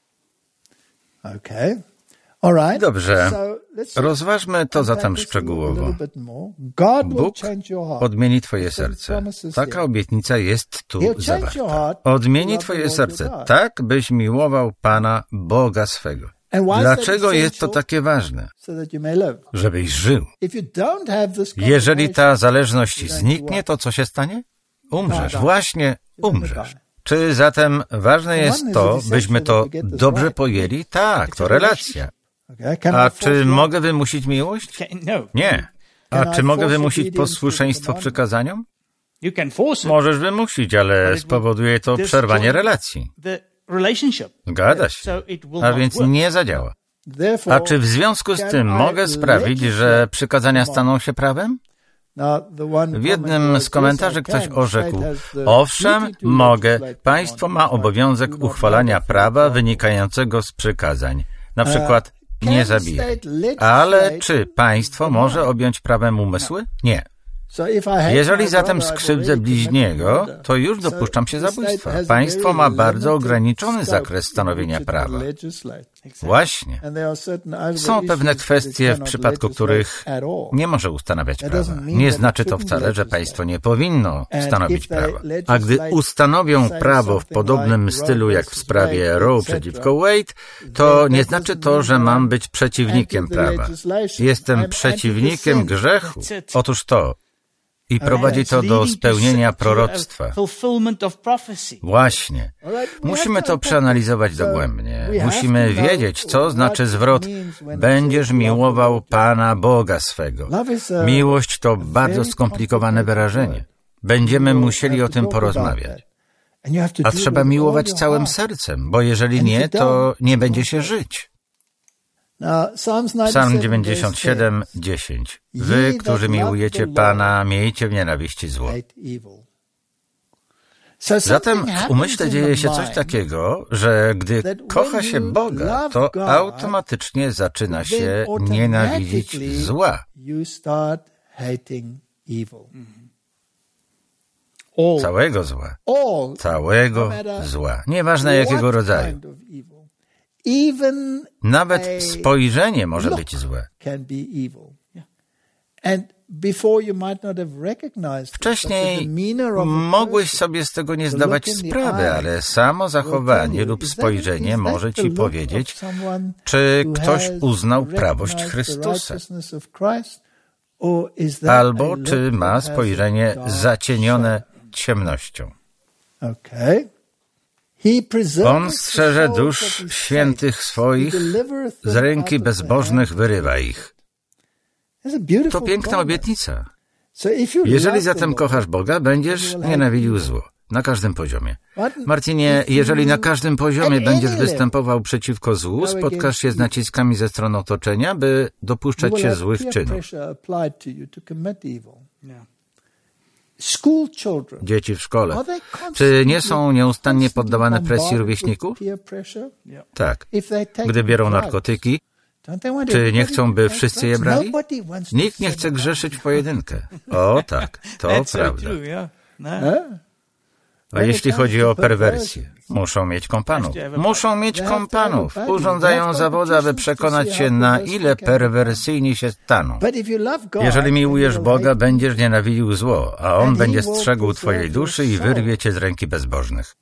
Dobrze, rozważmy to zatem szczegółowo. Bóg odmieni Twoje serce. Taka obietnica jest tu zawarta. Odmieni Twoje serce tak, byś miłował Pana, Boga swego. Dlaczego jest to takie ważne? Żebyś żył. Jeżeli ta zależność zniknie, to co się stanie? Umrzesz. Właśnie umrzesz. Czy zatem ważne jest to, byśmy to dobrze pojęli? Tak, to relacja. A czy mogę wymusić miłość? Nie. A czy mogę wymusić posłuszeństwo przykazaniom? Możesz wymusić, ale spowoduje to przerwanie relacji. Zgadza się. A więc nie zadziała. A czy w związku z tym mogę sprawić, że przykazania staną się prawem? W jednym z komentarzy ktoś orzekł: owszem, mogę. Państwo ma obowiązek uchwalania prawa wynikającego z przykazań. Na przykład nie zabijaj. Ale czy państwo może objąć prawem umysły? Nie. Jeżeli zatem skrzywdzę bliźniego, to już dopuszczam się zabójstwa. Państwo ma bardzo ograniczony zakres stanowienia prawa. Właśnie. Są pewne kwestie, w przypadku których nie może ustanawiać prawa. Nie znaczy to wcale, że państwo nie powinno stanowić prawa. A gdy ustanowią prawo w podobnym stylu jak w sprawie Roe przeciwko Wade, to nie znaczy to, że mam być przeciwnikiem prawa. Jestem przeciwnikiem grzechu. Otóż to. I prowadzi to do spełnienia proroctwa. Właśnie. Musimy to przeanalizować dogłębnie. Musimy wiedzieć, co znaczy zwrot będziesz miłował Pana Boga swego. Miłość to bardzo skomplikowane wyrażenie. Będziemy musieli o tym porozmawiać. A trzeba miłować całym sercem, bo jeżeli nie, to nie będzie się żyć. Psalm 97, 10. Wy, którzy miłujecie Pana, miejcie w nienawiści zło. Zatem w umyśle dzieje się coś takiego, że gdy kocha się Boga, to automatycznie zaczyna się nienawidzić zła. Całego zła. Całego zła. Nieważne jakiego rodzaju. Nawet spojrzenie może być złe. Wcześniej mogłeś sobie z tego nie zdawać sprawy, ale samo zachowanie lub spojrzenie może ci powiedzieć, czy ktoś uznał prawość Chrystusa, albo czy ma spojrzenie zacienione ciemnością. On strzeże dusz świętych swoich, z ręki bezbożnych wyrywa ich. To piękna obietnica. Jeżeli zatem kochasz Boga, będziesz nienawidził zło. Na każdym poziomie. Martinie, jeżeli na każdym poziomie będziesz występował przeciwko złu, spotkasz się z naciskami ze strony otoczenia, by dopuszczać się złych czynów. Dzieci w szkole. Czy nie są nieustannie poddawane presji rówieśników? Tak. Gdy biorą narkotyki, czy nie chcą, by wszyscy je brali? Nikt nie chce grzeszyć w pojedynkę. O tak, to prawda. A jeśli chodzi o perwersję, muszą mieć kompanów. Muszą mieć kompanów. Urządzają zawody, aby przekonać się, na ile perwersyjni się staną. Jeżeli miłujesz Boga, będziesz nienawidził zło, a On będzie strzegł twojej duszy i wyrwie cię z ręki bezbożnych.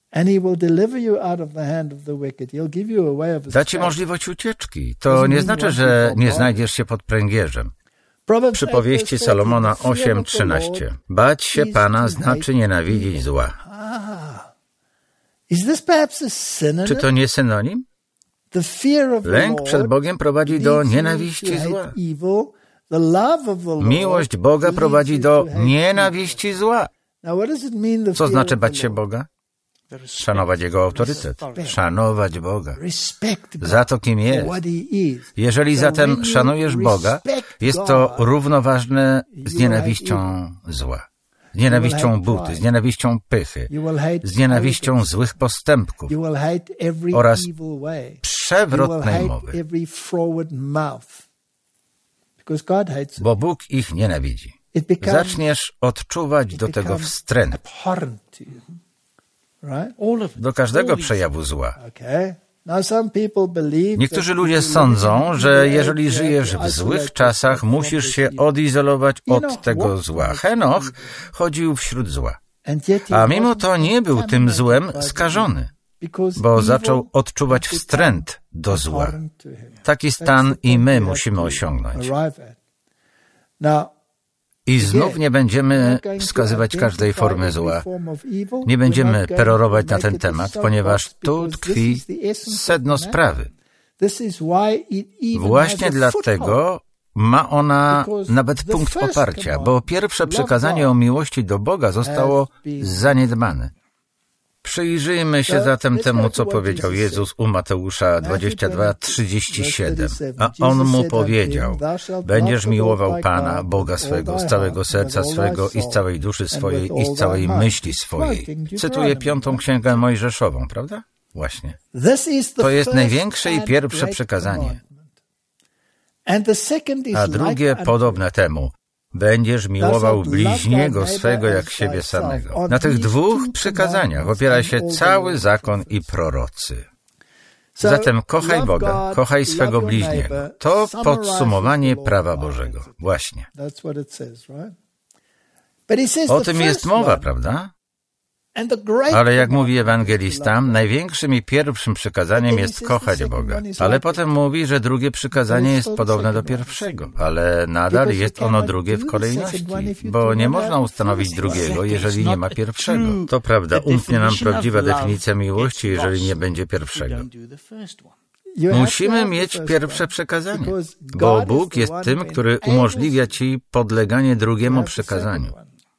Da ci możliwość ucieczki. To nie znaczy, że nie znajdziesz się pod pręgierzem. Przypowieści Salomona 8:13. Bać się Pana znaczy nienawidzić zła. Czy to nie synonim? Lęk przed Bogiem prowadzi do nienawiści zła. Miłość Boga prowadzi do nienawiści zła. Co znaczy bać się Boga? Szanować Jego autorytet, szanować Boga za to, kim jest. Jeżeli zatem szanujesz Boga, jest to równoważne z nienawiścią zła, z nienawiścią buty, z nienawiścią pychy, z nienawiścią złych postępków oraz przewrotnej mowy, bo Bóg ich nienawidzi. Zaczniesz odczuwać do tego wstręt. Do każdego przejawu zła. Niektórzy ludzie sądzą, że jeżeli żyjesz w złych czasach, musisz się odizolować od tego zła. Henoch chodził wśród zła. A mimo to nie był tym złem skażony, bo zaczął odczuwać wstręt do zła. Taki stan i my musimy osiągnąć. I znów nie będziemy wskazywać każdej formy zła. Nie będziemy perorować na ten temat, ponieważ tu tkwi sedno sprawy. Właśnie dlatego ma ona nawet punkt oparcia, bo pierwsze przykazanie o miłości do Boga zostało zaniedbane. Przyjrzyjmy się zatem temu, co powiedział Jezus u Mateusza 22:37. A On mu powiedział: będziesz miłował Pana, Boga swego, z całego serca swego i z całej duszy swojej i z całej myśli swojej. Cytuję 5. Księgę Mojżeszową, prawda? Właśnie. To jest największe i pierwsze przykazanie. A drugie podobne temu: będziesz miłował bliźniego swego jak siebie samego. Na tych 2 przykazaniach opiera się cały zakon i prorocy. Zatem kochaj Boga, kochaj swego bliźniego. To podsumowanie prawa Bożego. Właśnie. O tym jest mowa, prawda? Ale jak mówi ewangelista, największym i pierwszym przykazaniem jest kochać Boga. Ale potem mówi, że drugie przykazanie jest podobne do pierwszego, ale nadal jest ono drugie w kolejności, bo nie można ustanowić drugiego, jeżeli nie ma pierwszego. To prawda, umknie nam prawdziwa definicja miłości, jeżeli nie będzie pierwszego. Musimy mieć pierwsze przykazanie, bo Bóg jest tym, który umożliwia ci podleganie drugiemu przykazaniu.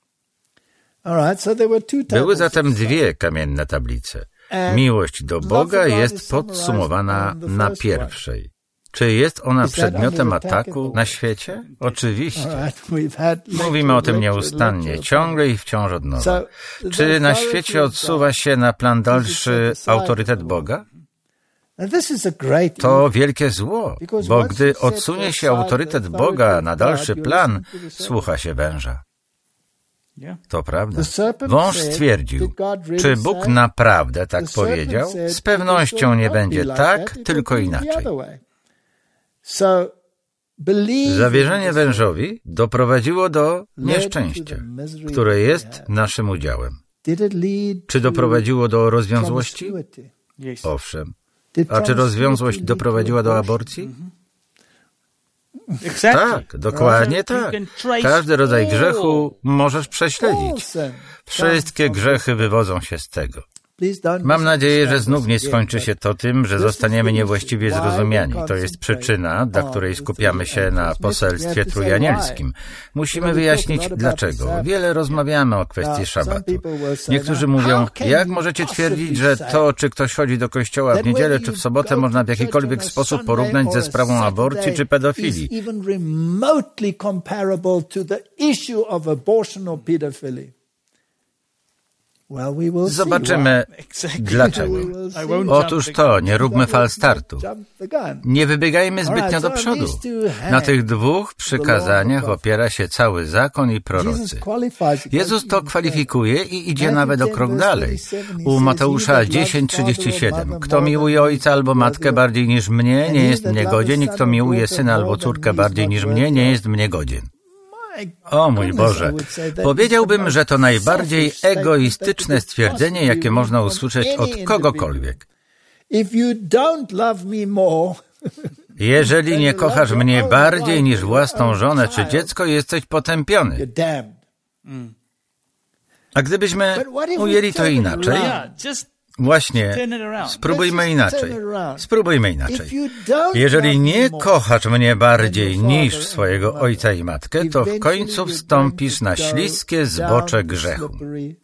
Były zatem 2 kamienne tablice. Miłość do Boga jest podsumowana na pierwszej. Czy jest ona przedmiotem ataku na świecie? Oczywiście. Mówimy o tym nieustannie, ciągle i wciąż od nowa. Czy na świecie odsuwa się na plan dalszy autorytet Boga? To wielkie zło, bo gdy odsunie się autorytet Boga na dalszy plan, słucha się węża. To prawda. Wąż stwierdził, czy Bóg naprawdę tak powiedział? Z pewnością nie będzie tak, tylko inaczej. Zawierzenie wężowi doprowadziło do nieszczęścia, które jest naszym udziałem. Czy doprowadziło do rozwiązłości? Owszem. A czy rozwiązłość doprowadziła do aborcji? Tak, dokładnie tak. Każdy rodzaj grzechu możesz prześledzić. Wszystkie grzechy wywodzą się z tego. Mam nadzieję, że znów nie skończy się to tym, że zostaniemy niewłaściwie zrozumiani. To jest przyczyna, dla której skupiamy się na poselstwie trójanielskim. Musimy wyjaśnić dlaczego. Wiele rozmawiamy o kwestii szabatu. Niektórzy mówią, jak możecie twierdzić, że to, czy ktoś chodzi do kościoła w niedzielę czy w sobotę, można w jakikolwiek sposób porównać ze sprawą aborcji czy pedofilii. Zobaczymy dlaczego. Otóż to, nie róbmy falstartu. Nie wybiegajmy zbytnio do przodu. Na tych 2 przykazaniach opiera się cały zakon i prorocy. Jezus to kwalifikuje i idzie nawet o krok dalej. U Mateusza 10:37. Kto miłuje ojca albo matkę bardziej niż mnie, nie jest mnie godzien, i kto miłuje syna albo córkę bardziej niż mnie, nie jest mnie godzien. O mój Boże, powiedziałbym, że to najbardziej egoistyczne stwierdzenie, jakie można usłyszeć od kogokolwiek. Jeżeli nie kochasz mnie bardziej niż własną żonę czy dziecko, jesteś potępiony. A gdybyśmy ujęli to inaczej? Właśnie, spróbujmy inaczej. Jeżeli nie kochasz mnie bardziej niż swojego ojca i matkę, to w końcu wstąpisz na śliskie zbocze grzechu.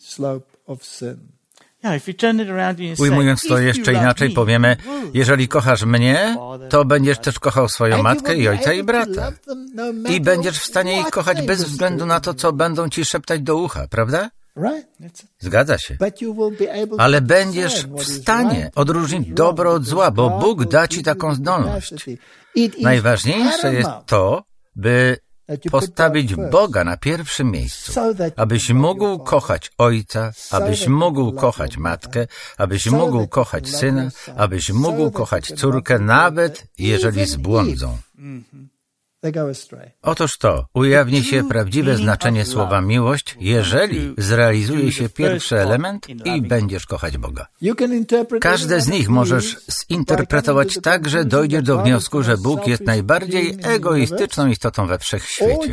Ujmując to jeszcze inaczej, powiemy, jeżeli kochasz mnie, to będziesz też kochał swoją matkę i ojca i brata. I będziesz w stanie ich kochać bez względu na to, co będą ci szeptać do ucha, prawda? Zgadza się. Ale będziesz w stanie odróżnić dobro od zła, bo Bóg da ci taką zdolność. Najważniejsze jest to, by postawić Boga na pierwszym miejscu, abyś mógł kochać ojca, abyś mógł kochać matkę, abyś mógł kochać syna, abyś mógł kochać córkę, nawet jeżeli zbłądzą. Otóż to, ujawni się prawdziwe znaczenie słowa miłość, jeżeli zrealizuje się pierwszy element i będziesz kochać Boga. Każde z nich możesz zinterpretować tak, że dojdziesz do wniosku, że Bóg jest najbardziej egoistyczną istotą we wszechświecie.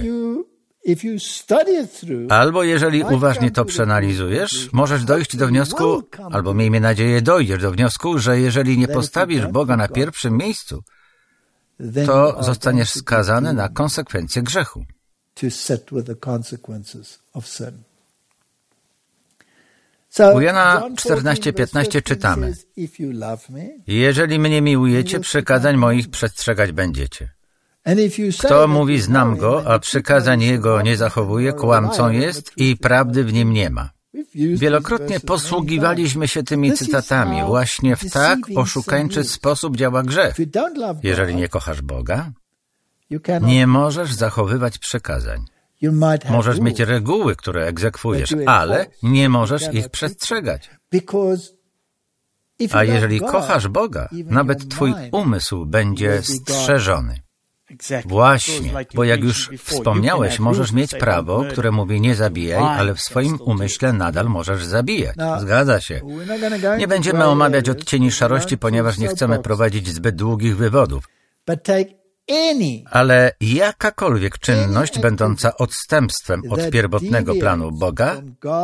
Albo jeżeli uważnie to przeanalizujesz, możesz dojść do wniosku, albo miejmy nadzieję dojdziesz do wniosku, że jeżeli nie postawisz Boga na pierwszym miejscu, to zostaniesz skazany na konsekwencje grzechu. U Jana 14:15 czytamy: Jeżeli mnie miłujecie, przykazań moich przestrzegać będziecie. Kto mówi znam go, a przykazań jego nie zachowuje, kłamcą jest i prawdy w nim nie ma. Wielokrotnie posługiwaliśmy się tymi cytatami. Właśnie w tak oszukańczy sposób działa grzech. Jeżeli nie kochasz Boga, nie możesz zachowywać przykazań. Możesz mieć reguły, które egzekwujesz, ale nie możesz ich przestrzegać. A jeżeli kochasz Boga, nawet twój umysł będzie strzeżony. Właśnie, bo jak już wspomniałeś, możesz mieć prawo, które mówi nie zabijaj, ale w swoim umyśle nadal możesz zabijać. Zgadza się. Nie będziemy omawiać odcieni szarości, ponieważ nie chcemy prowadzić zbyt długich wywodów. Ale jakakolwiek czynność będąca odstępstwem od pierwotnego planu Boga,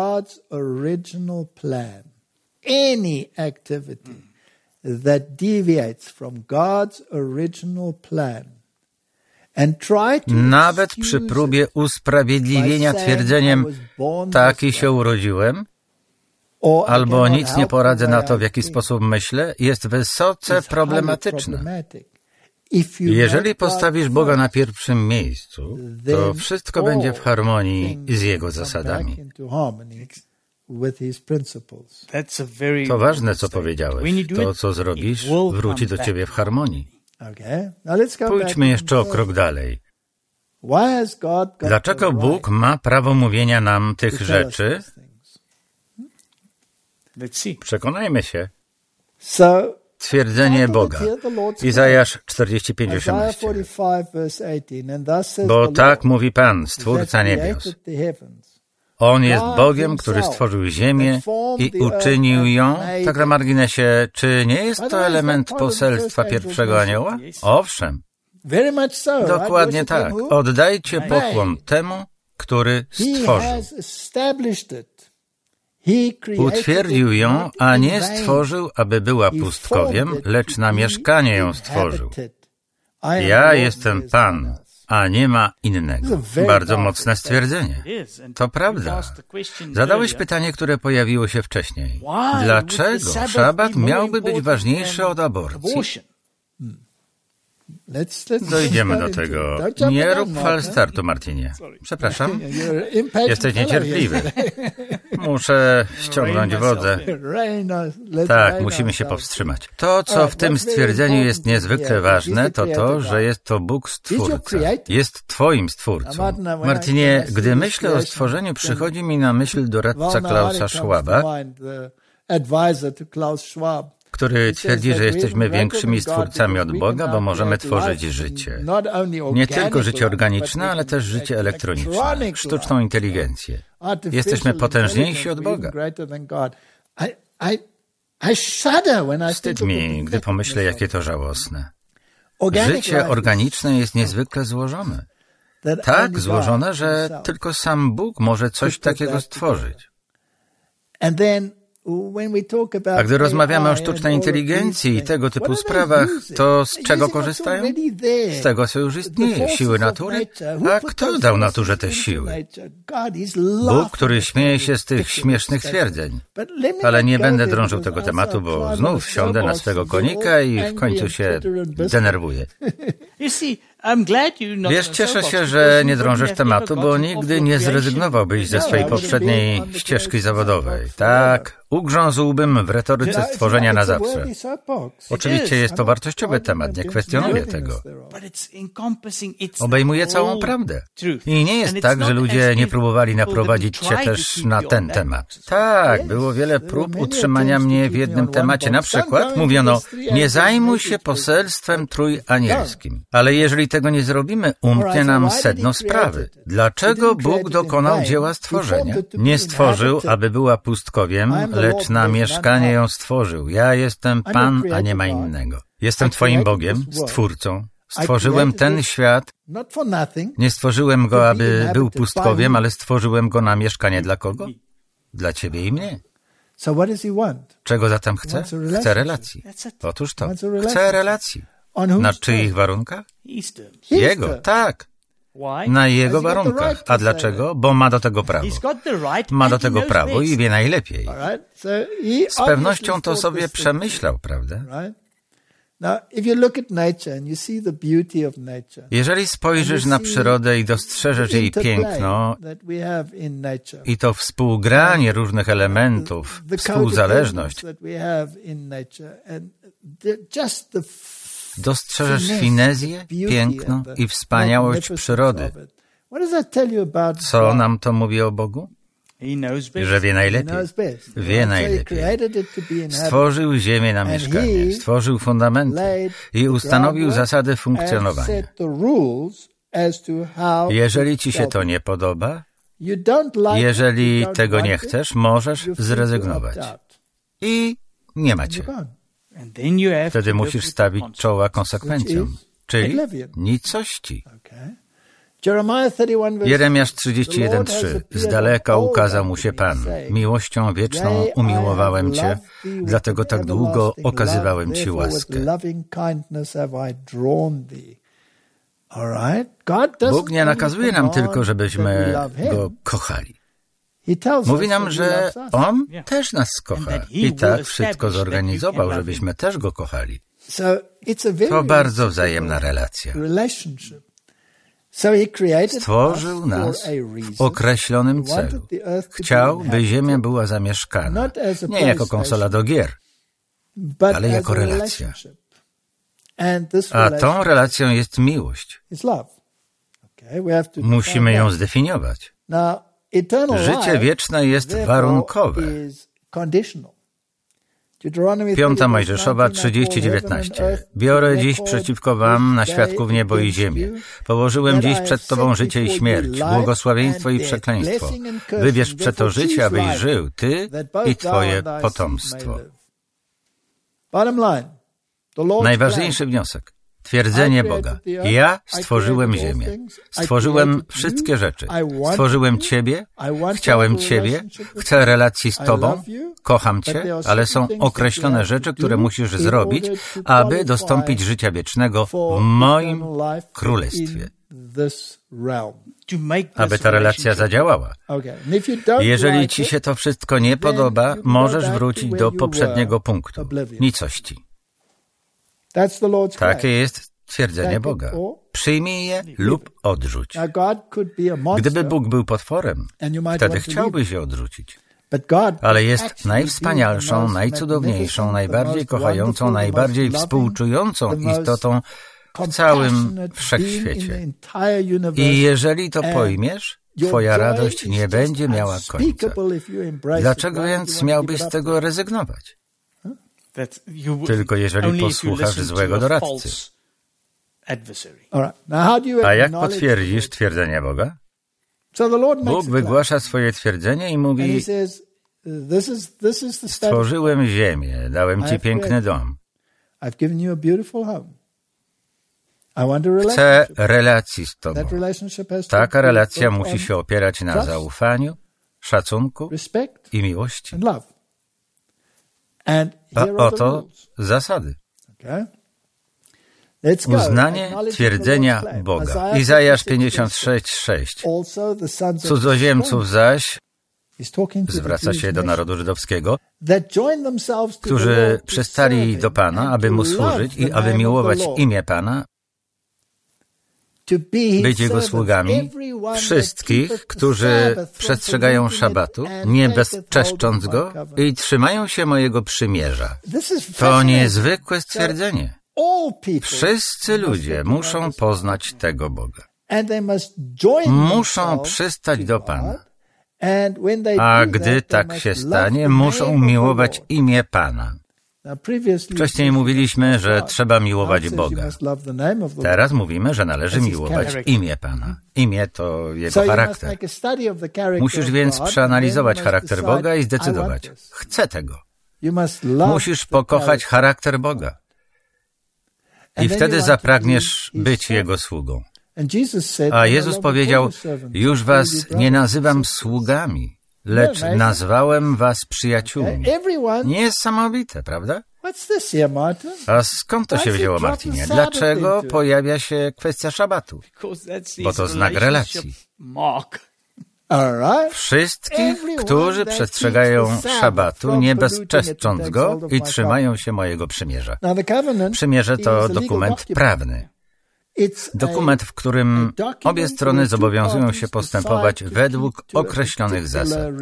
nawet przy próbie usprawiedliwienia twierdzeniem taki się urodziłem, albo nic nie poradzę na to, w jaki sposób myślę, jest wysoce problematyczna. Jeżeli postawisz Boga na pierwszym miejscu, to wszystko będzie w harmonii z Jego zasadami. To ważne, co powiedziałeś. To, co zrobisz, wróci do ciebie w harmonii. Pójdźmy jeszcze o krok dalej. Dlaczego Bóg ma prawo mówienia nam tych rzeczy? Przekonajmy się. Twierdzenie Boga. Izajasz 45:18. Bo tak mówi Pan, Stwórca niebios. On jest Bogiem, który stworzył ziemię i uczynił ją. Tak na marginesie, czy nie jest to element poselstwa pierwszego anioła? Owszem. Dokładnie tak. Oddajcie pokłon temu, który stworzył. Utwierdził ją, a nie stworzył, aby była pustkowiem, lecz na mieszkanie ją stworzył. Ja jestem Pan, a nie ma innego. Bardzo mocne stwierdzenie. To prawda. Zadałeś pytanie, które pojawiło się wcześniej. Dlaczego szabat miałby być ważniejszy od aborcji? Dojdziemy do tego. Nie rób fal startu, Martinie. Przepraszam. Jesteś niecierpliwy. Muszę ściągnąć wodę. Tak, musimy się powstrzymać. To, co w tym stwierdzeniu jest niezwykle ważne, to to, że jest to Bóg Stwórca. Jest Twoim Stwórcą. Martinie, gdy myślę o stworzeniu, przychodzi mi na myśl doradca Klausa Schwaba, który twierdzi, że jesteśmy większymi stwórcami od Boga, bo możemy tworzyć życie. Nie tylko życie organiczne, ale też życie elektroniczne, sztuczną inteligencję. Jesteśmy potężniejsi od Boga. Wstyd mi, gdy pomyślę, jakie to żałosne. Życie organiczne jest niezwykle złożone. Tak złożone, że tylko sam Bóg może coś takiego stworzyć. A gdy rozmawiamy o sztucznej inteligencji i tego typu sprawach, to z czego korzystają? Z tego, co już istnieje, siły natury. A kto dał naturze te siły? Bóg, który śmieje się z tych śmiesznych twierdzeń. Ale nie będę drążył tego tematu, bo znów wsiądę na swego konika i w końcu się denerwuję. Wiesz, cieszę się, że nie drążysz tematu, bo nigdy nie zrezygnowałbyś ze swojej poprzedniej ścieżki zawodowej. Tak, ugrzązłbym w retoryce stworzenia na zawsze. Oczywiście jest to wartościowy temat, nie kwestionuję tego. Obejmuje całą prawdę. I nie jest tak, że ludzie nie próbowali naprowadzić cię też na ten temat. Tak, było wiele prób utrzymania mnie w jednym temacie. Na przykład mówiono, nie zajmuj się poselstwem trójanielskim. Ale jeżeli tego nie zrobimy, umknie nam sedno sprawy. Dlaczego Bóg dokonał dzieła stworzenia? Nie stworzył, aby była pustkowiem, lecz na mieszkanie ją stworzył. Ja jestem Pan, a nie ma innego. Jestem Twoim Bogiem, Stwórcą. Stworzyłem ten świat. Nie stworzyłem go, aby był pustkowiem, ale stworzyłem go na mieszkanie dla kogo? Dla Ciebie i mnie. Czego zatem chce? Chce relacji. Otóż to. Chce relacji. Na czyich warunkach? Jego, tak. na jego warunkach. A dlaczego? Bo ma do tego prawo. Ma do tego prawo i wie najlepiej. Z pewnością to sobie przemyślał, prawda? Jeżeli spojrzysz na przyrodę i dostrzeżesz jej piękno i to współgranie różnych elementów, współzależność, dostrzeżesz finezję, piękno i wspaniałość przyrody. Co nam to mówi o Bogu? Że wie najlepiej. Wie najlepiej. Stworzył ziemię na mieszkanie, stworzył fundamenty i ustanowił zasady funkcjonowania. Jeżeli ci się to nie podoba, jeżeli tego nie chcesz, możesz zrezygnować. I nie ma cię. Wtedy musisz stawić czoła konsekwencjom, czyli nicości. Jeremiasz 31:3. Z daleka ukazał mu się Pan. Miłością wieczną umiłowałem Cię, dlatego tak długo okazywałem Ci łaskę. Bóg nie nakazuje nam tylko, żebyśmy Go kochali. Mówi nam, że On też nas kocha i tak wszystko zorganizował, żebyśmy też Go kochali. To bardzo wzajemna relacja. Stworzył nas w określonym celu. Chciał, by Ziemia była zamieszkana, nie jako konsola do gier, ale jako relacja. A tą relacją jest miłość. Musimy ją zdefiniować. Życie wieczne jest warunkowe. 5 Mojżeszowa 30:19. Biorę dziś przeciwko wam na świadków niebo i ziemię. Położyłem dziś przed tobą życie i śmierć, błogosławieństwo i przekleństwo. Wybierz przeto życie, abyś żył, ty i twoje potomstwo. Najważniejszy wniosek. Twierdzenie Boga. Ja stworzyłem ziemię. Stworzyłem wszystkie rzeczy. Stworzyłem Ciebie, chciałem Ciebie, chcę relacji z Tobą, kocham Cię, ale są określone rzeczy, które musisz zrobić, aby dostąpić życia wiecznego w moim królestwie. Aby ta relacja zadziałała. Jeżeli Ci się to wszystko nie podoba, możesz wrócić do poprzedniego punktu. Nicości. Takie jest twierdzenie Boga. Przyjmij je lub odrzuć. Gdyby Bóg był potworem, wtedy chciałbyś je odrzucić. Ale jest najwspanialszą, najcudowniejszą, najbardziej kochającą, najbardziej współczującą istotą w całym wszechświecie. I jeżeli to pojmiesz, twoja radość nie będzie miała końca. Dlaczego więc miałbyś z tego rezygnować? Tylko jeżeli posłuchasz złego doradcy. A jak potwierdzisz twierdzenie Boga? Bóg wygłasza swoje twierdzenie i mówi: stworzyłem ziemię, dałem Ci piękny dom. Chcę relacji z Tobą. Taka relacja musi się opierać na zaufaniu, szacunku i miłości. A oto zasady. Uznanie twierdzenia Boga. Izajasz 56:6. Cudzoziemców zaś, zwraca się do narodu żydowskiego, którzy przystali do Pana, aby Mu służyć i aby miłować imię Pana, być Jego sługami, wszystkich, którzy przestrzegają szabatu, nie bezczeszcząc go i trzymają się mojego przymierza. To niezwykłe stwierdzenie. Wszyscy ludzie muszą poznać tego Boga. Muszą przystać do Pana. A gdy tak się stanie, muszą miłować imię Pana. Wcześniej mówiliśmy, że trzeba miłować Boga. Teraz mówimy, że należy miłować imię Pana. Imię to Jego charakter. Musisz więc przeanalizować charakter Boga i zdecydować: chcę tego. Musisz pokochać charakter Boga. I wtedy zapragniesz być Jego sługą. A Jezus powiedział: już was nie nazywam sługami, lecz nazwałem was przyjaciółmi. Niesamowite, prawda? A skąd to się wzięło, Martinie? Dlaczego pojawia się kwestia szabatu? Bo to znak relacji. Wszystkich, którzy przestrzegają szabatu, nie bezczeszcząc go i trzymają się mojego przymierza. Przymierze to dokument prawny. Dokument, w którym obie strony zobowiązują się postępować według określonych zasad.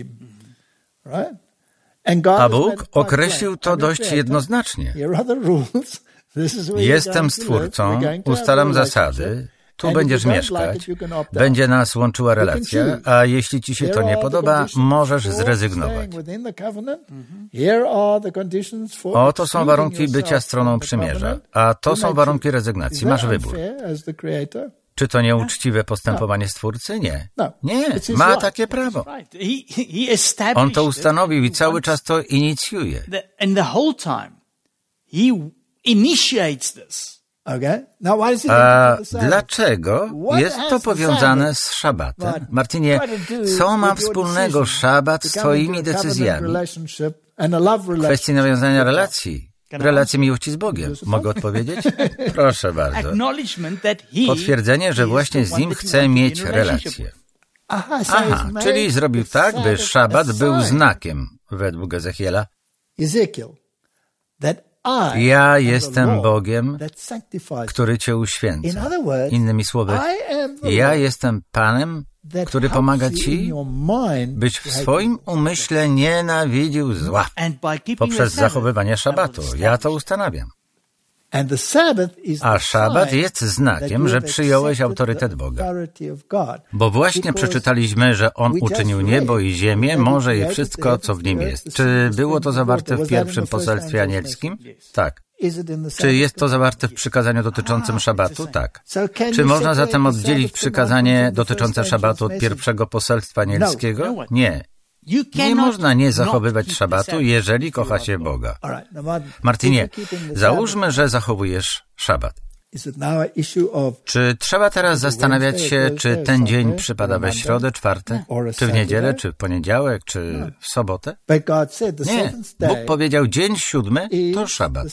A Bóg określił to dość jednoznacznie. Jestem Stwórcą, ustalam zasady, tu będziesz mieszkać, będzie nas łączyła relacja, a jeśli ci się to nie podoba, możesz zrezygnować. Oto są warunki bycia stroną przymierza, a to są warunki rezygnacji. Masz wybór. Czy to nieuczciwe postępowanie Stwórcy? Nie. Nie, ma takie prawo. On to ustanowił i cały czas to inicjuje. A dlaczego jest to powiązane z szabatem? Martinie, co ma wspólnego szabat z twoimi decyzjami? W kwestii nawiązania relacji miłości z Bogiem. Mogę odpowiedzieć? Proszę bardzo. Potwierdzenie, że właśnie z Nim chcę mieć relację. Aha, czyli zrobił tak, by szabat był znakiem, według Ezechiela. Ja jestem Bogiem, który cię uświęca. Innymi słowy, ja jestem Panem, który pomaga ci, byś w swoim umyśle nienawidził zła poprzez zachowywanie szabatu. Ja to ustanawiam. A szabat jest znakiem, że przyjąłeś autorytet Boga. Bo właśnie przeczytaliśmy, że On uczynił niebo i ziemię, morze i wszystko, co w nim jest. Czy było to zawarte w pierwszym poselstwie anielskim? Tak. Czy jest to zawarte w przykazaniu dotyczącym szabatu? Tak. Czy można zatem oddzielić przykazanie dotyczące szabatu od pierwszego poselstwa anielskiego? Nie. Nie można nie zachowywać szabatu, jeżeli kocha się Boga. Martinie, załóżmy, że zachowujesz szabat. Czy trzeba teraz zastanawiać się, czy ten dzień przypada we środę, czwartek, czy w niedzielę, czy w poniedziałek, czy w sobotę? Nie. Bóg powiedział, dzień 7 to szabat.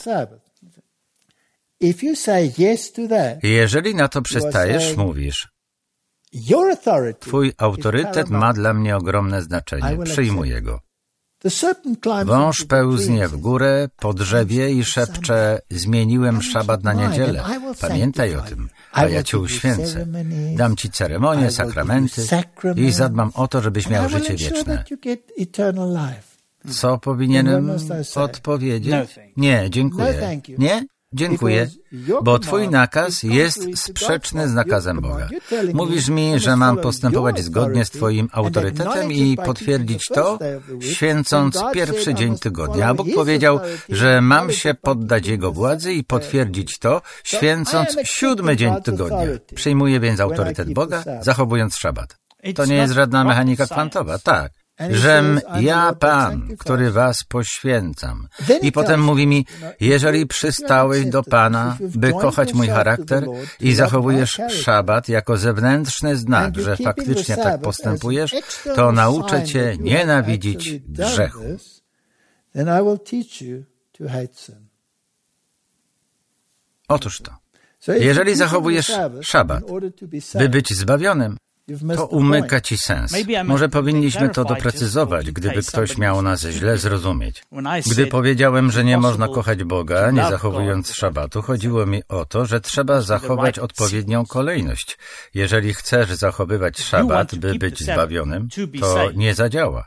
Jeżeli na to przystajesz, mówisz, twój autorytet ma dla mnie ogromne znaczenie. Przyjmuję go. Wąż pełznie w górę, po drzewie i szepcze, zmieniłem szabat na niedzielę. Pamiętaj o tym, a ja cię uświęcę. Dam ci ceremonię, sakramenty i zadbam o to, żebyś miał życie wieczne. Co powinienem odpowiedzieć? Nie, dziękuję. Nie? Dziękuję, bo twój nakaz jest sprzeczny z nakazem Boga. Mówisz mi, że mam postępować zgodnie z twoim autorytetem i potwierdzić to, święcąc pierwszy dzień tygodnia. A Bóg powiedział, że mam się poddać Jego władzy i potwierdzić to, święcąc 7 dzień tygodnia. Przyjmuję więc autorytet Boga, zachowując szabat. To nie jest żadna mechanika kwantowa, tak. Żem ja Pan, który was poświęcam. I potem mówi mi, jeżeli przystałeś do Pana, by kochać mój charakter i zachowujesz szabat jako zewnętrzny znak, że faktycznie tak postępujesz, to nauczę cię nienawidzić grzechu. Otóż to. Jeżeli zachowujesz szabat, by być zbawionym, to umyka ci sens. Może powinniśmy to doprecyzować, gdyby ktoś miał nas źle zrozumieć. Gdy powiedziałem, że nie można kochać Boga, nie zachowując szabatu, chodziło mi o to, że trzeba zachować odpowiednią kolejność. Jeżeli chcesz zachowywać szabat, by być zbawionym, to nie zadziała.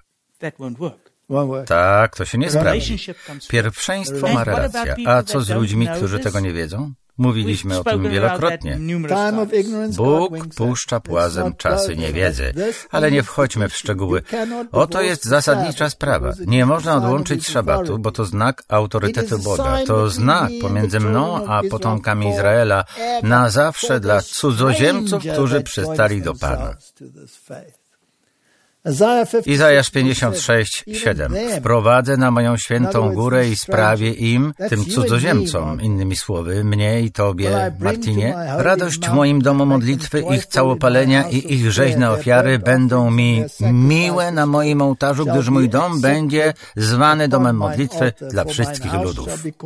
Tak, to się nie sprawdzi. Pierwszeństwo ma racja. A co z ludźmi, którzy tego nie wiedzą? Mówiliśmy o tym wielokrotnie. Bóg puszcza płazem czasy niewiedzy, ale nie wchodźmy w szczegóły. Oto jest zasadnicza sprawa. Nie można odłączyć szabatu, bo to znak autorytetu Boga. To znak pomiędzy mną a potomkami Izraela na zawsze dla cudzoziemców, którzy przystali do Pana. Izajasz 56:7. Wprowadzę na moją świętą górę i sprawię im, tym cudzoziemcom, innymi słowy, mnie i Tobie, Martinie, radość w moim domu modlitwy, ich całopalenia i ich rzeźne ofiary będą mi miłe na moim ołtarzu, gdyż mój dom będzie zwany domem modlitwy dla wszystkich ludów.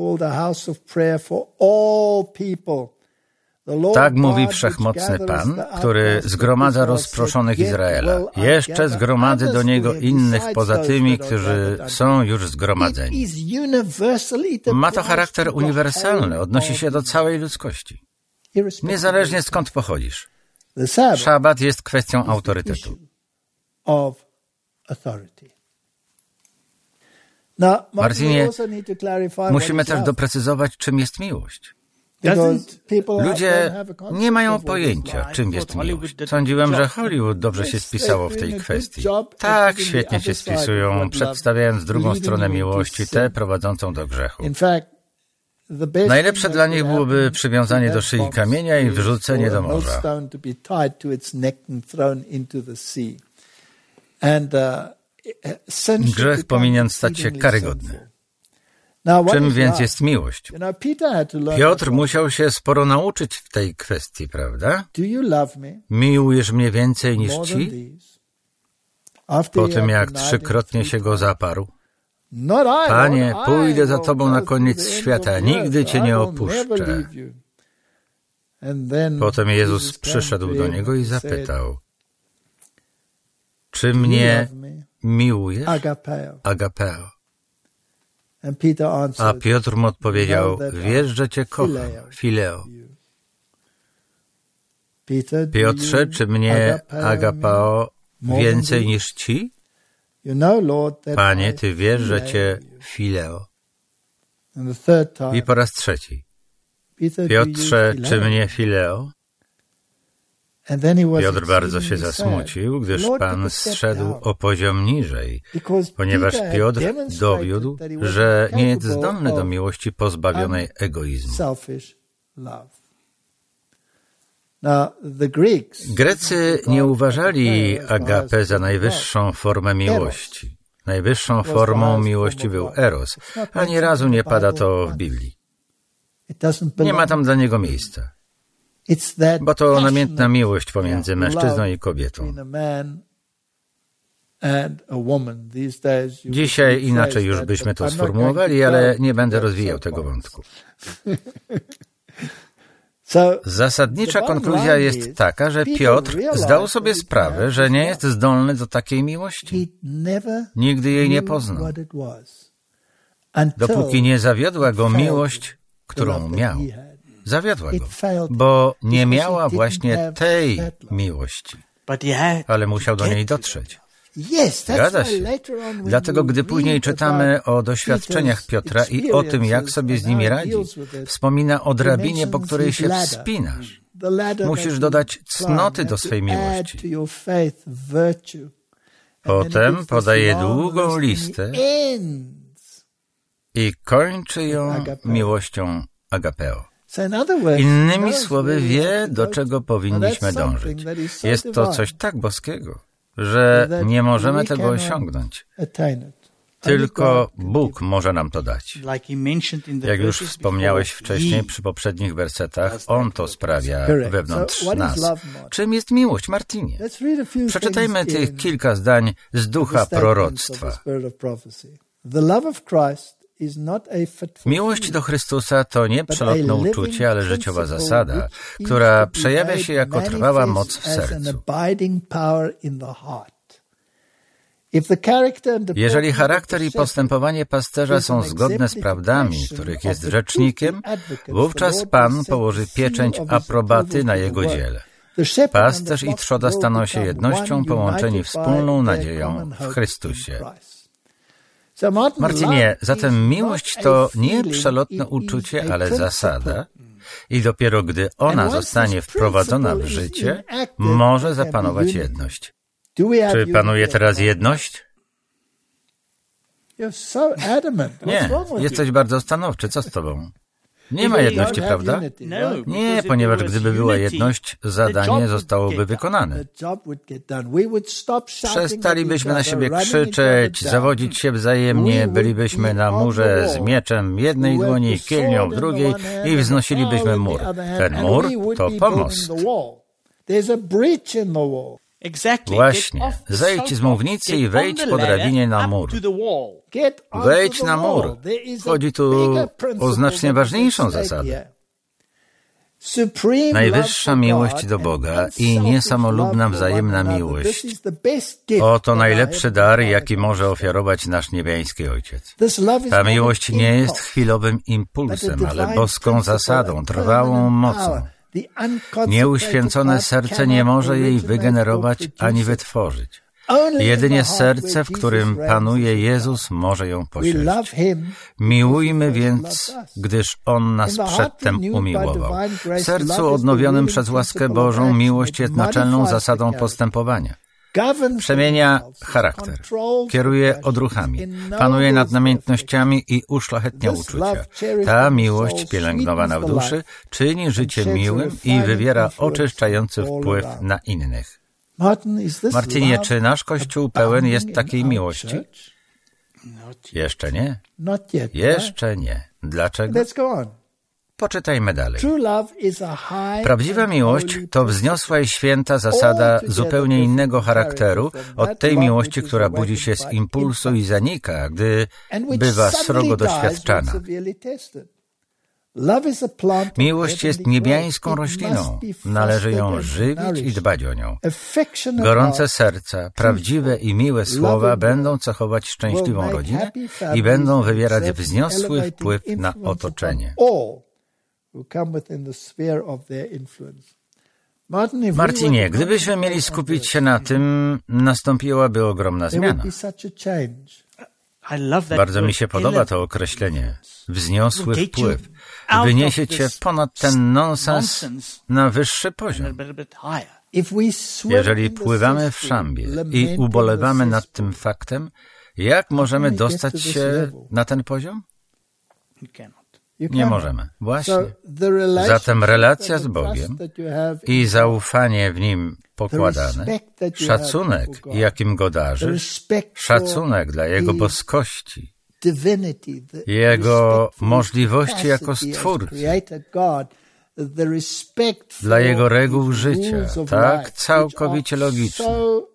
Tak mówi wszechmocny Pan, który zgromadza rozproszonych Izraela. Jeszcze zgromadzę do Niego innych poza tymi, którzy są już zgromadzeni. Ma to charakter uniwersalny, odnosi się do całej ludzkości. Niezależnie skąd pochodzisz. Szabat jest kwestią autorytetu. Martinie, musimy też doprecyzować, czym jest miłość. Ludzie nie mają pojęcia, czym jest miłość. Sądziłem, że Hollywood dobrze się spisało w tej kwestii. Tak, świetnie się spisują, przedstawiając drugą stronę miłości, tę prowadzącą do grzechu. Najlepsze dla nich byłoby przywiązanie do szyi kamienia i wrzucenie do morza. Grzech powinien stać się karygodny. Czym więc jest miłość? Piotr musiał się sporo nauczyć w tej kwestii, prawda? Miłujesz mnie więcej niż ci? Po tym, jak 3-krotnie się go zaparł. Panie, pójdę za Tobą na koniec świata, nigdy Cię nie opuszczę. Potem Jezus przyszedł do niego i zapytał, czy mnie miłujesz? Agapeo. A Piotr mu odpowiedział, wiesz, że Cię kocham, Fileo. Piotrze, czy mnie agapao więcej niż ci? Panie, Ty wiesz, że Cię Fileo. I po raz trzeci. Piotrze, czy mnie Fileo? Piotr bardzo się zasmucił, gdyż Pan zszedł o poziom niżej, ponieważ Piotr dowiódł, że nie jest zdolny do miłości pozbawionej egoizmu. Grecy nie uważali agape za najwyższą formę miłości. Najwyższą formą miłości był eros. Ani razu nie pada to w Biblii. Nie ma tam dla niego miejsca. Bo to namiętna miłość pomiędzy mężczyzną i kobietą. Dzisiaj inaczej już byśmy to sformułowali, ale nie będę rozwijał tego wątku. Zasadnicza konkluzja jest taka, że Piotr zdał sobie sprawę, że nie jest zdolny do takiej miłości. Nigdy jej nie poznał, dopóki nie zawiodła go miłość, którą miał. Zawiodła go, bo nie miała właśnie tej miłości, ale musiał do niej dotrzeć. Zgadza się. Dlatego, gdy później czytamy o doświadczeniach Piotra i o tym, jak sobie z nimi radzi, wspomina o drabinie, po której się wspinasz. Musisz dodać cnoty do swej miłości. Potem podaje długą listę i kończy ją miłością agapeo. Innymi słowy, wie, do czego powinniśmy dążyć. Jest to coś tak boskiego, że nie możemy tego osiągnąć. Tylko Bóg może nam to dać. Jak już wspomniałeś wcześniej przy poprzednich wersetach, On to sprawia wewnątrz nas. Czym jest miłość, Martinie? Przeczytajmy tych kilka zdań z ducha proroctwa. Miłość do Chrystusa to nie przelotne uczucie, ale życiowa zasada, która przejawia się jako trwała moc w sercu. Jeżeli charakter i postępowanie pasterza są zgodne z prawdami, których jest rzecznikiem, wówczas Pan położy pieczęć aprobaty na jego dziele. Pasterz i trzoda staną się jednością, połączeni wspólną nadzieją w Chrystusie. Martinie, zatem miłość to nie przelotne uczucie, ale zasada i dopiero gdy ona zostanie wprowadzona w życie, może zapanować jedność. Czy panuje teraz jedność? Nie, jesteś bardzo stanowczy. Co z tobą? Nie ma jedności, prawda? Nie, ponieważ gdyby była jedność, zadanie zostałoby wykonane. Przestalibyśmy na siebie krzyczeć, zawodzić się wzajemnie, bylibyśmy na murze z mieczem w jednej dłoni, kielnią w drugiej i wznosilibyśmy mur. Ten mur to pomost. Właśnie. Zejdź z mównicy i wejdź po drabinie na mur. Wejdź na mur. Chodzi tu o znacznie ważniejszą zasadę. Najwyższa miłość do Boga i niesamolubna wzajemna miłość. Oto najlepszy dar, jaki może ofiarować nasz niebiański Ojciec. Ta miłość nie jest chwilowym impulsem, ale boską zasadą, trwałą mocą. Nieuświęcone serce nie może jej wygenerować ani wytworzyć. Jedynie serce, w którym panuje Jezus, może ją posiąść. Miłujmy więc, gdyż On nas przedtem umiłował. W sercu odnowionym przez łaskę Bożą miłość jest naczelną zasadą postępowania. Przemienia charakter, kieruje odruchami, panuje nad namiętnościami i uszlachetnia uczucia. Ta miłość pielęgnowana w duszy czyni życie miłym i wywiera oczyszczający wpływ na innych. Martinie, czy nasz Kościół pełen jest takiej miłości? Jeszcze nie. Jeszcze nie. Dlaczego? Poczytajmy dalej. Prawdziwa miłość to wzniosła i święta zasada zupełnie innego charakteru od tej miłości, która budzi się z impulsu i zanika, gdy bywa srogo doświadczana. Miłość jest niebiańską rośliną. Należy ją żywić i dbać o nią. Gorące serca, prawdziwe i miłe słowa będą cechować szczęśliwą rodzinę i będą wywierać wzniosły wpływ na otoczenie. Martinie, gdybyśmy mieli skupić się na tym, nastąpiłaby ogromna zmiana. Bardzo mi się podoba to określenie. Wzniosły wpływ. Wyniesie cię ponad ten nonsens na wyższy poziom. Jeżeli pływamy w szambie i ubolewamy nad tym faktem, jak możemy dostać się na ten poziom? Nie możemy. Właśnie. Zatem relacja z Bogiem i zaufanie w Nim pokładane, szacunek, jakim Go darzysz, szacunek dla Jego boskości, Jego możliwości jako Stwórcy, dla Jego reguł życia, tak całkowicie logiczne.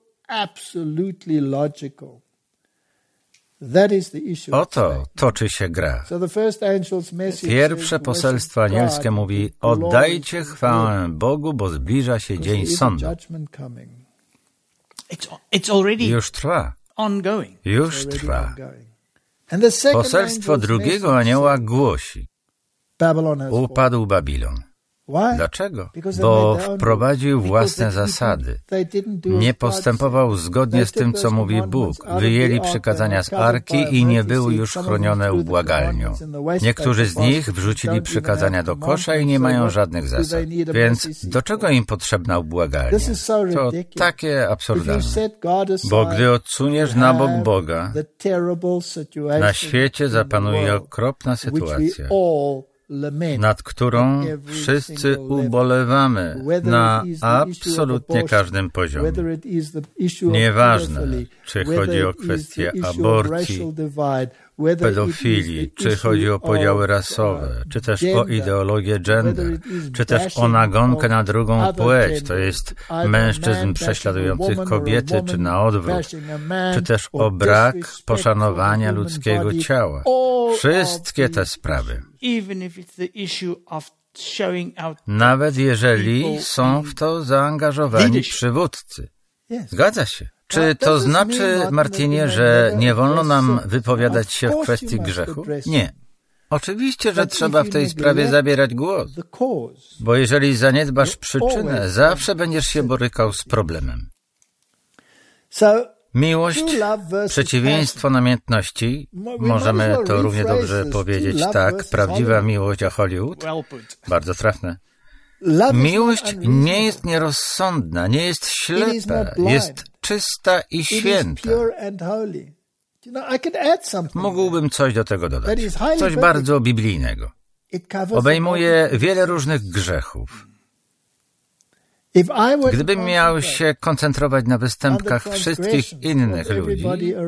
O to toczy się gra. Pierwsze poselstwo anielskie mówi: oddajcie chwałę Bogu, bo zbliża się dzień sądu. Już trwa. Już trwa. Poselstwo drugiego anioła głosi: upadł Babilon. Dlaczego? Bo wprowadził własne zasady. Nie postępował zgodnie z tym, co mówi Bóg. Wyjęli przykazania z Arki i nie były już chronione ubłagalnią. Niektórzy z nich wrzucili przykazania do kosza i nie mają żadnych zasad. Więc do czego im potrzebna ubłagalnia? To takie absurdalne. Bo gdy odsuniesz na bok Boga, na świecie zapanuje okropna sytuacja, nad którą wszyscy ubolewamy na absolutnie każdym poziomie. Nieważne, czy chodzi o kwestię aborcji, pedofilii, czy chodzi o podziały rasowe, czy też o ideologię gender, czy też o nagonkę na drugą płeć, to jest mężczyzn prześladujących kobiety, czy na odwrót, czy też o brak poszanowania ludzkiego ciała. Wszystkie te sprawy. Nawet jeżeli są w to zaangażowani przywódcy. Zgadza się. Czy to znaczy, Martinie, że nie wolno nam wypowiadać się w kwestii grzechu? Nie. Oczywiście, że trzeba w tej sprawie zabierać głos, bo jeżeli zaniedbasz przyczynę, zawsze będziesz się borykał z problemem. Miłość, przeciwieństwo namiętności, możemy to równie dobrze powiedzieć tak, prawdziwa miłość a Hollywood, bardzo trafne. Miłość nie jest nierozsądna, nie jest ślepa, jest czysta i święta. Mógłbym coś do tego dodać, coś bardzo biblijnego. obejmuje wiele różnych grzechów. Gdybym miał się koncentrować na występkach wszystkich innych ludzi,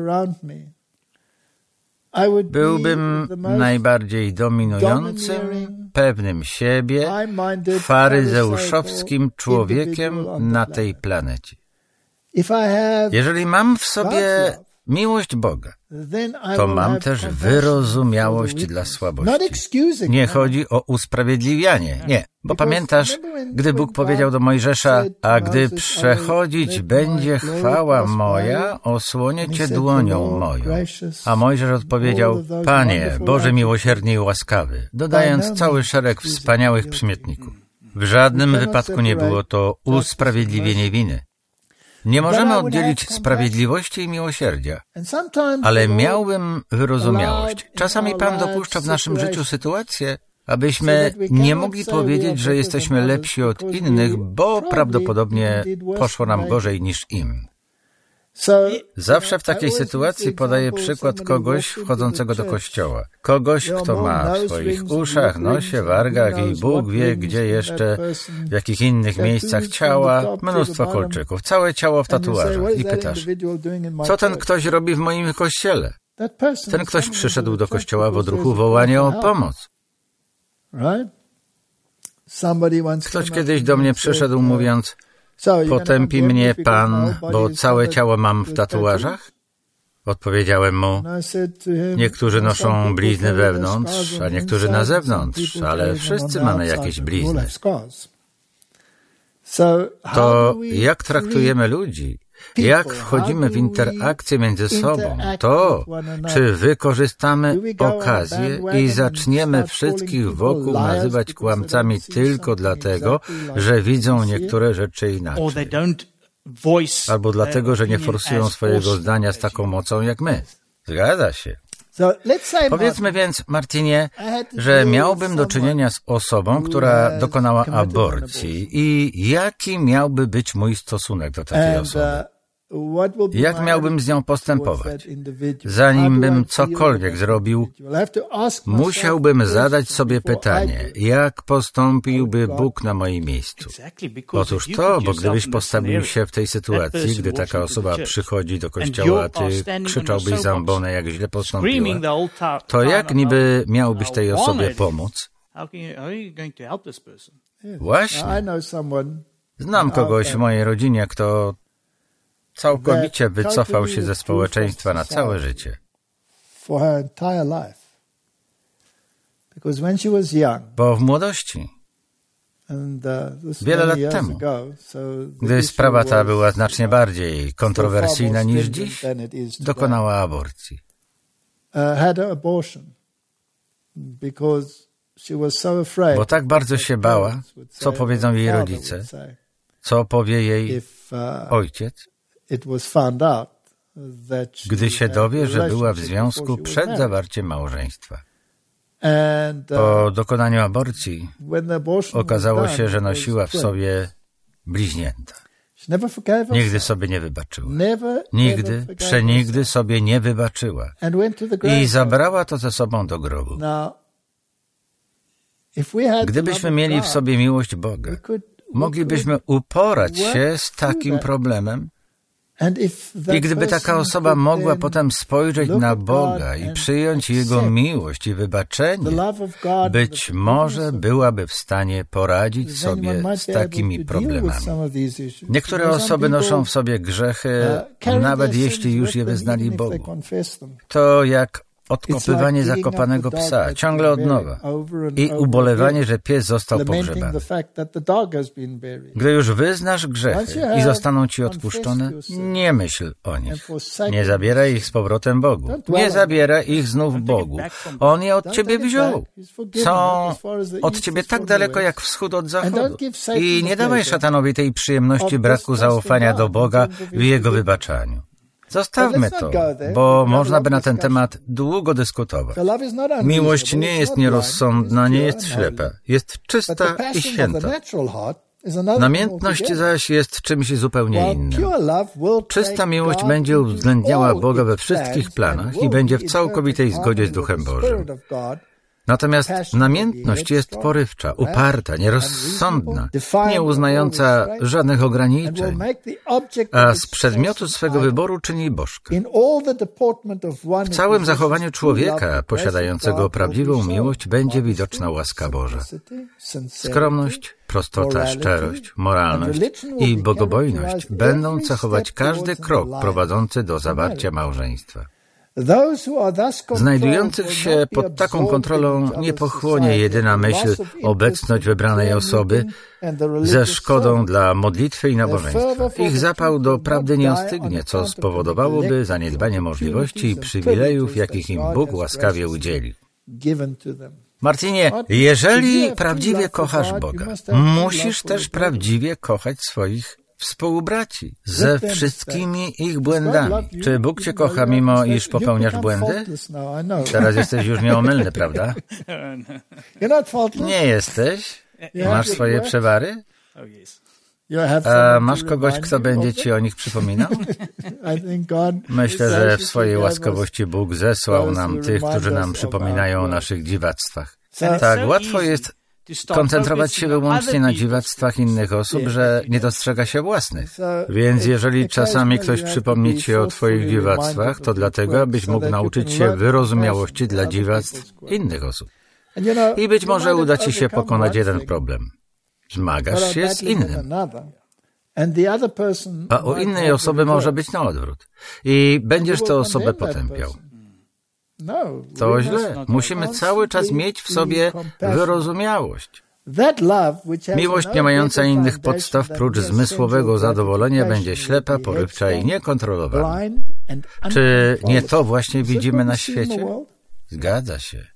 byłbym najbardziej dominującym, pewnym siebie, faryzeuszowskim człowiekiem na tej planecie. Jeżeli mam w sobie miłość Boga, to mam też wyrozumiałość dla słabości. Nie chodzi o usprawiedliwianie, nie. Bo pamiętasz, gdy Bóg powiedział do Mojżesza, a gdy przechodzić będzie chwała moja, osłonię cię dłonią moją. A Mojżesz odpowiedział, Panie, Boże miłosierny i łaskawy, dodając cały szereg wspaniałych przymiotników. W żadnym wypadku nie było to usprawiedliwienie winy. Nie możemy oddzielić sprawiedliwości i miłosierdzia, ale miałbym wyrozumiałość. Czasami Pan dopuszcza w naszym życiu sytuacje, abyśmy nie mogli powiedzieć, że jesteśmy lepsi od innych, bo prawdopodobnie poszło nam gorzej niż im. Zawsze w takiej sytuacji podaję przykład kogoś wchodzącego do kościoła. Kogoś, kto ma w swoich uszach, nosie, wargach i Bóg wie, gdzie jeszcze, w jakich innych miejscach ciała, mnóstwo kolczyków, całe ciało w tatuażach. I pytasz, co ten ktoś robi w moim kościele? Ten ktoś przyszedł do kościoła w odruchu wołania o pomoc. Ktoś kiedyś do mnie przyszedł mówiąc, potępi mnie Pan, bo całe ciało mam w tatuażach? Odpowiedziałem mu, niektórzy noszą blizny wewnątrz, a niektórzy na zewnątrz, ale wszyscy mamy jakieś blizny. To jak traktujemy ludzi, jak wchodzimy w interakcję między sobą, to czy wykorzystamy okazję i zaczniemy wszystkich wokół nazywać kłamcami tylko dlatego, że widzą niektóre rzeczy inaczej. Albo dlatego, że nie forsują swojego zdania z taką mocą jak my. Zgadza się. Powiedzmy więc, Martinie, że miałbym do czynienia z osobą, która dokonała aborcji i jaki miałby być mój stosunek do takiej osoby? Jak miałbym z nią postępować? Zanim bym cokolwiek zrobił, musiałbym zadać sobie pytanie, jak postąpiłby Bóg na moim miejscu? Otóż to, bo gdybyś postawił się w tej sytuacji, gdy taka osoba przychodzi do kościoła, a ty krzyczałbyś zambonę, jak źle postąpiła, to jak niby miałbyś tej osobie pomóc? Właśnie. Znam kogoś w mojej rodzinie, kto całkowicie wycofał się ze społeczeństwa na całe życie. Bo w młodości, wiele lat temu, gdy sprawa ta była znacznie bardziej kontrowersyjna niż dziś, dokonała aborcji. Bo tak bardzo się bała, co powiedzą jej rodzice, co powie jej ojciec, gdy się dowie, że była w związku przed zawarciem małżeństwa. Po dokonaniu aborcji okazało się, że nosiła w sobie bliźnięta. Nigdy sobie nie wybaczyła. Nigdy, przenigdy sobie nie wybaczyła. I zabrała to ze sobą do grobu. Gdybyśmy mieli w sobie miłość Boga, moglibyśmy uporać się z takim problemem. I gdyby taka osoba mogła potem spojrzeć na Boga i przyjąć Jego miłość i wybaczenie, być może byłaby w stanie poradzić sobie z takimi problemami. Niektóre osoby noszą w sobie grzechy, nawet jeśli już je wyznali Bogu. To jak odkopywanie zakopanego psa, ciągle od nowa, i ubolewanie, że pies został pogrzebany. Gdy już wyznasz grzechy i zostaną ci odpuszczone, nie myśl o nich. Nie zabieraj ich z powrotem Bogu. Nie zabieraj ich znów Bogu. On je od ciebie wziął. Są od ciebie tak daleko jak wschód od zachodu. I nie dawaj szatanowi tej przyjemności braku zaufania do Boga w Jego wybaczaniu. Zostawmy to, bo można by na ten temat długo dyskutować. Miłość nie jest nierozsądna, nie jest ślepa. Jest czysta i święta. Namiętność zaś jest czymś zupełnie innym. Czysta miłość będzie uwzględniała Boga we wszystkich planach i będzie w całkowitej zgodzie z Duchem Bożym. Natomiast namiętność jest porywcza, uparta, nierozsądna, nie uznająca żadnych ograniczeń, a z przedmiotu swego wyboru czyni bożka. W całym zachowaniu człowieka posiadającego prawdziwą miłość będzie widoczna łaska Boża. Skromność, prostota, szczerość, moralność i bogobojność będą cechować każdy krok prowadzący do zawarcia małżeństwa. Znajdujących się pod taką kontrolą nie pochłonie jedyna myśl obecność wybranej osoby ze szkodą dla modlitwy i nabożeństwa. Ich zapał do prawdy nie ostygnie, co spowodowałoby zaniedbanie możliwości i przywilejów, jakich im Bóg łaskawie udzielił. Martinie, jeżeli prawdziwie kochasz Boga, musisz też prawdziwie kochać swoich współbraci ze wszystkimi ich błędami. Czy Bóg cię kocha, mimo iż popełniasz błędy? Teraz jesteś już nieomylny, prawda? Nie jesteś? Masz swoje przewary? A masz kogoś, kto będzie ci o nich przypominał? Myślę, że w swojej łaskawości Bóg zesłał nam tych, którzy nam przypominają o naszych dziwactwach. Tak, łatwo jest koncentrować się wyłącznie na dziwactwach innych osób, że nie dostrzega się własnych. Więc jeżeli czasami ktoś przypomni ci o twoich dziwactwach, to dlatego, abyś mógł nauczyć się wyrozumiałości dla dziwactw innych osób. I być może uda ci się pokonać jeden problem. Zmagasz się z innym. A u innej osoby może być na odwrót. I będziesz tę osobę potępiał. To źle. Musimy cały czas mieć w sobie wyrozumiałość. Miłość nie mająca innych podstaw prócz zmysłowego zadowolenia będzie ślepa, porywcza i niekontrolowana. Czy nie to właśnie widzimy na świecie? Zgadza się.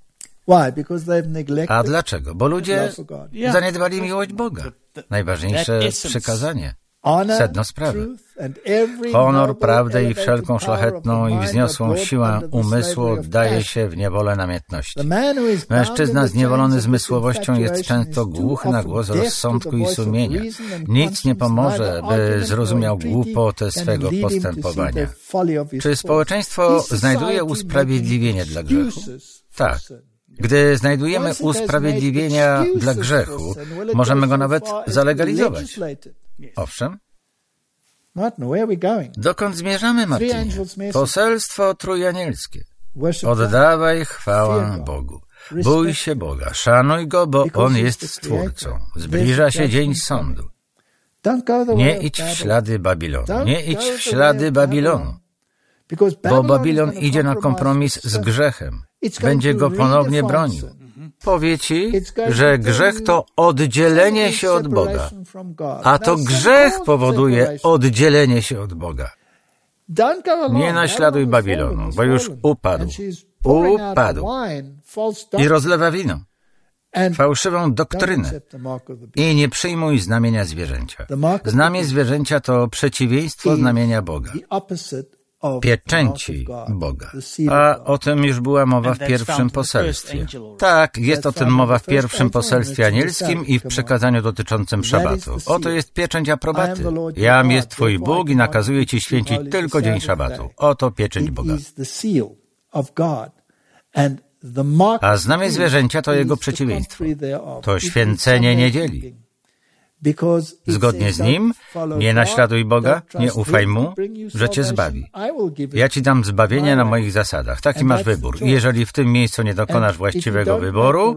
A dlaczego? Bo ludzie zaniedbali miłość Boga. Najważniejsze przykazanie. Sedno sprawy. Honor, prawdę i wszelką szlachetną i wzniosłą siłę umysłu oddaje się w niewolę namiętności. Mężczyzna zniewolony zmysłowością jest często głuchy na głos rozsądku i sumienia. Nic nie pomoże, by zrozumiał głupotę swego postępowania. Czy społeczeństwo znajduje usprawiedliwienie dla grzechu? Tak. Gdy znajdujemy usprawiedliwienia dla grzechu, możemy go nawet zalegalizować. Owszem. Dokąd zmierzamy, Martinie? Poselstwo trójanielskie. Oddawaj chwałę Bogu. Bój się Boga, szanuj Go, bo On jest Stwórcą. Zbliża się dzień sądu. Nie idź w ślady Babilonu. Nie idź w ślady Babilonu. Bo Babilon idzie na kompromis z grzechem. Będzie go ponownie bronił. Powie ci, że grzech to oddzielenie się od Boga, a to grzech powoduje oddzielenie się od Boga. Nie naśladuj Babilonu, bo już upadł i rozlewa wino, fałszywą doktrynę i nie przyjmuj znamienia zwierzęcia. Znamię zwierzęcia to przeciwieństwo znamienia Boga. Pieczęci Boga. A o tym już była mowa w pierwszym poselstwie. Tak, jest o tym mowa w pierwszym poselstwie anielskim i w przekazaniu dotyczącym szabatu. Oto jest pieczęć aprobaty. Jam jest Twój Bóg i nakazuję Ci święcić tylko dzień szabatu. Oto pieczęć Boga. A znamię zwierzęcia to jego przeciwieństwo. To święcenie niedzieli. Zgodnie z nim, nie naśladuj Boga, nie ufaj Mu, że Cię zbawi. Ja Ci dam zbawienie na moich zasadach. Taki masz wybór. I jeżeli w tym miejscu nie dokonasz właściwego wyboru,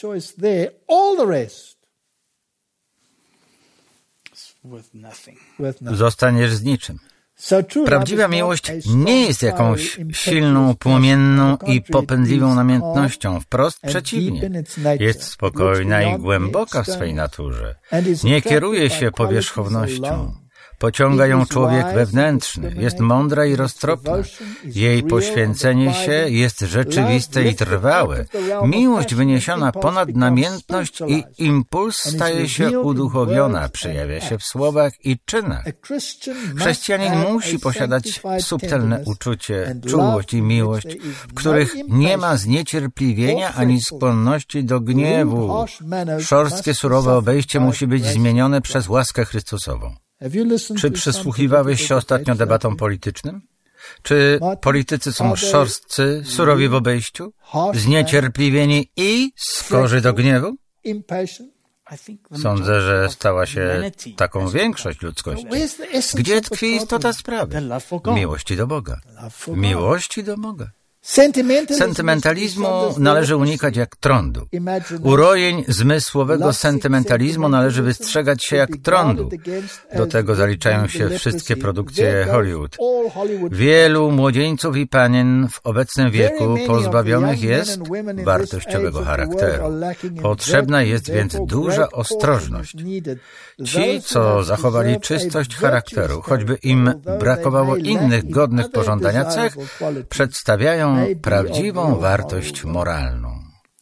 zostaniesz z niczym. Prawdziwa miłość nie jest jakąś silną, płomienną i popędliwą namiętnością. Wprost przeciwnie. Jest spokojna i głęboka w swej naturze. Nie kieruje się powierzchownością. Pociąga ją człowiek wewnętrzny. Jest mądra i roztropna. Jej poświęcenie się jest rzeczywiste i trwałe. Miłość wyniesiona ponad namiętność i impuls staje się uduchowiona. Przejawia się w słowach i czynach. Chrześcijanin musi posiadać subtelne uczucie, czułość i miłość, w których nie ma zniecierpliwienia ani skłonności do gniewu. Szorstkie, surowe obejście musi być zmienione przez łaskę Chrystusową. Czy przysłuchiwałeś się ostatnio debatom politycznym? Czy politycy są szorstcy, surowi w obejściu, zniecierpliwieni i skorzy do gniewu? Sądzę, że stała się taką większość ludzkości. Gdzie tkwi istota sprawy? W miłości do Boga. W miłości do Boga. Sentymentalizmu należy unikać jak trądu. Urojeń zmysłowego sentymentalizmu należy wystrzegać się jak trądu. Do tego zaliczają się wszystkie produkcje Hollywood. Wielu młodzieńców i panien w obecnym wieku pozbawionych jest wartościowego charakteru. Potrzebna jest więc duża ostrożność. Ci, co zachowali czystość charakteru, choćby im brakowało innych godnych pożądania cech, przedstawiają prawdziwą wartość moralną.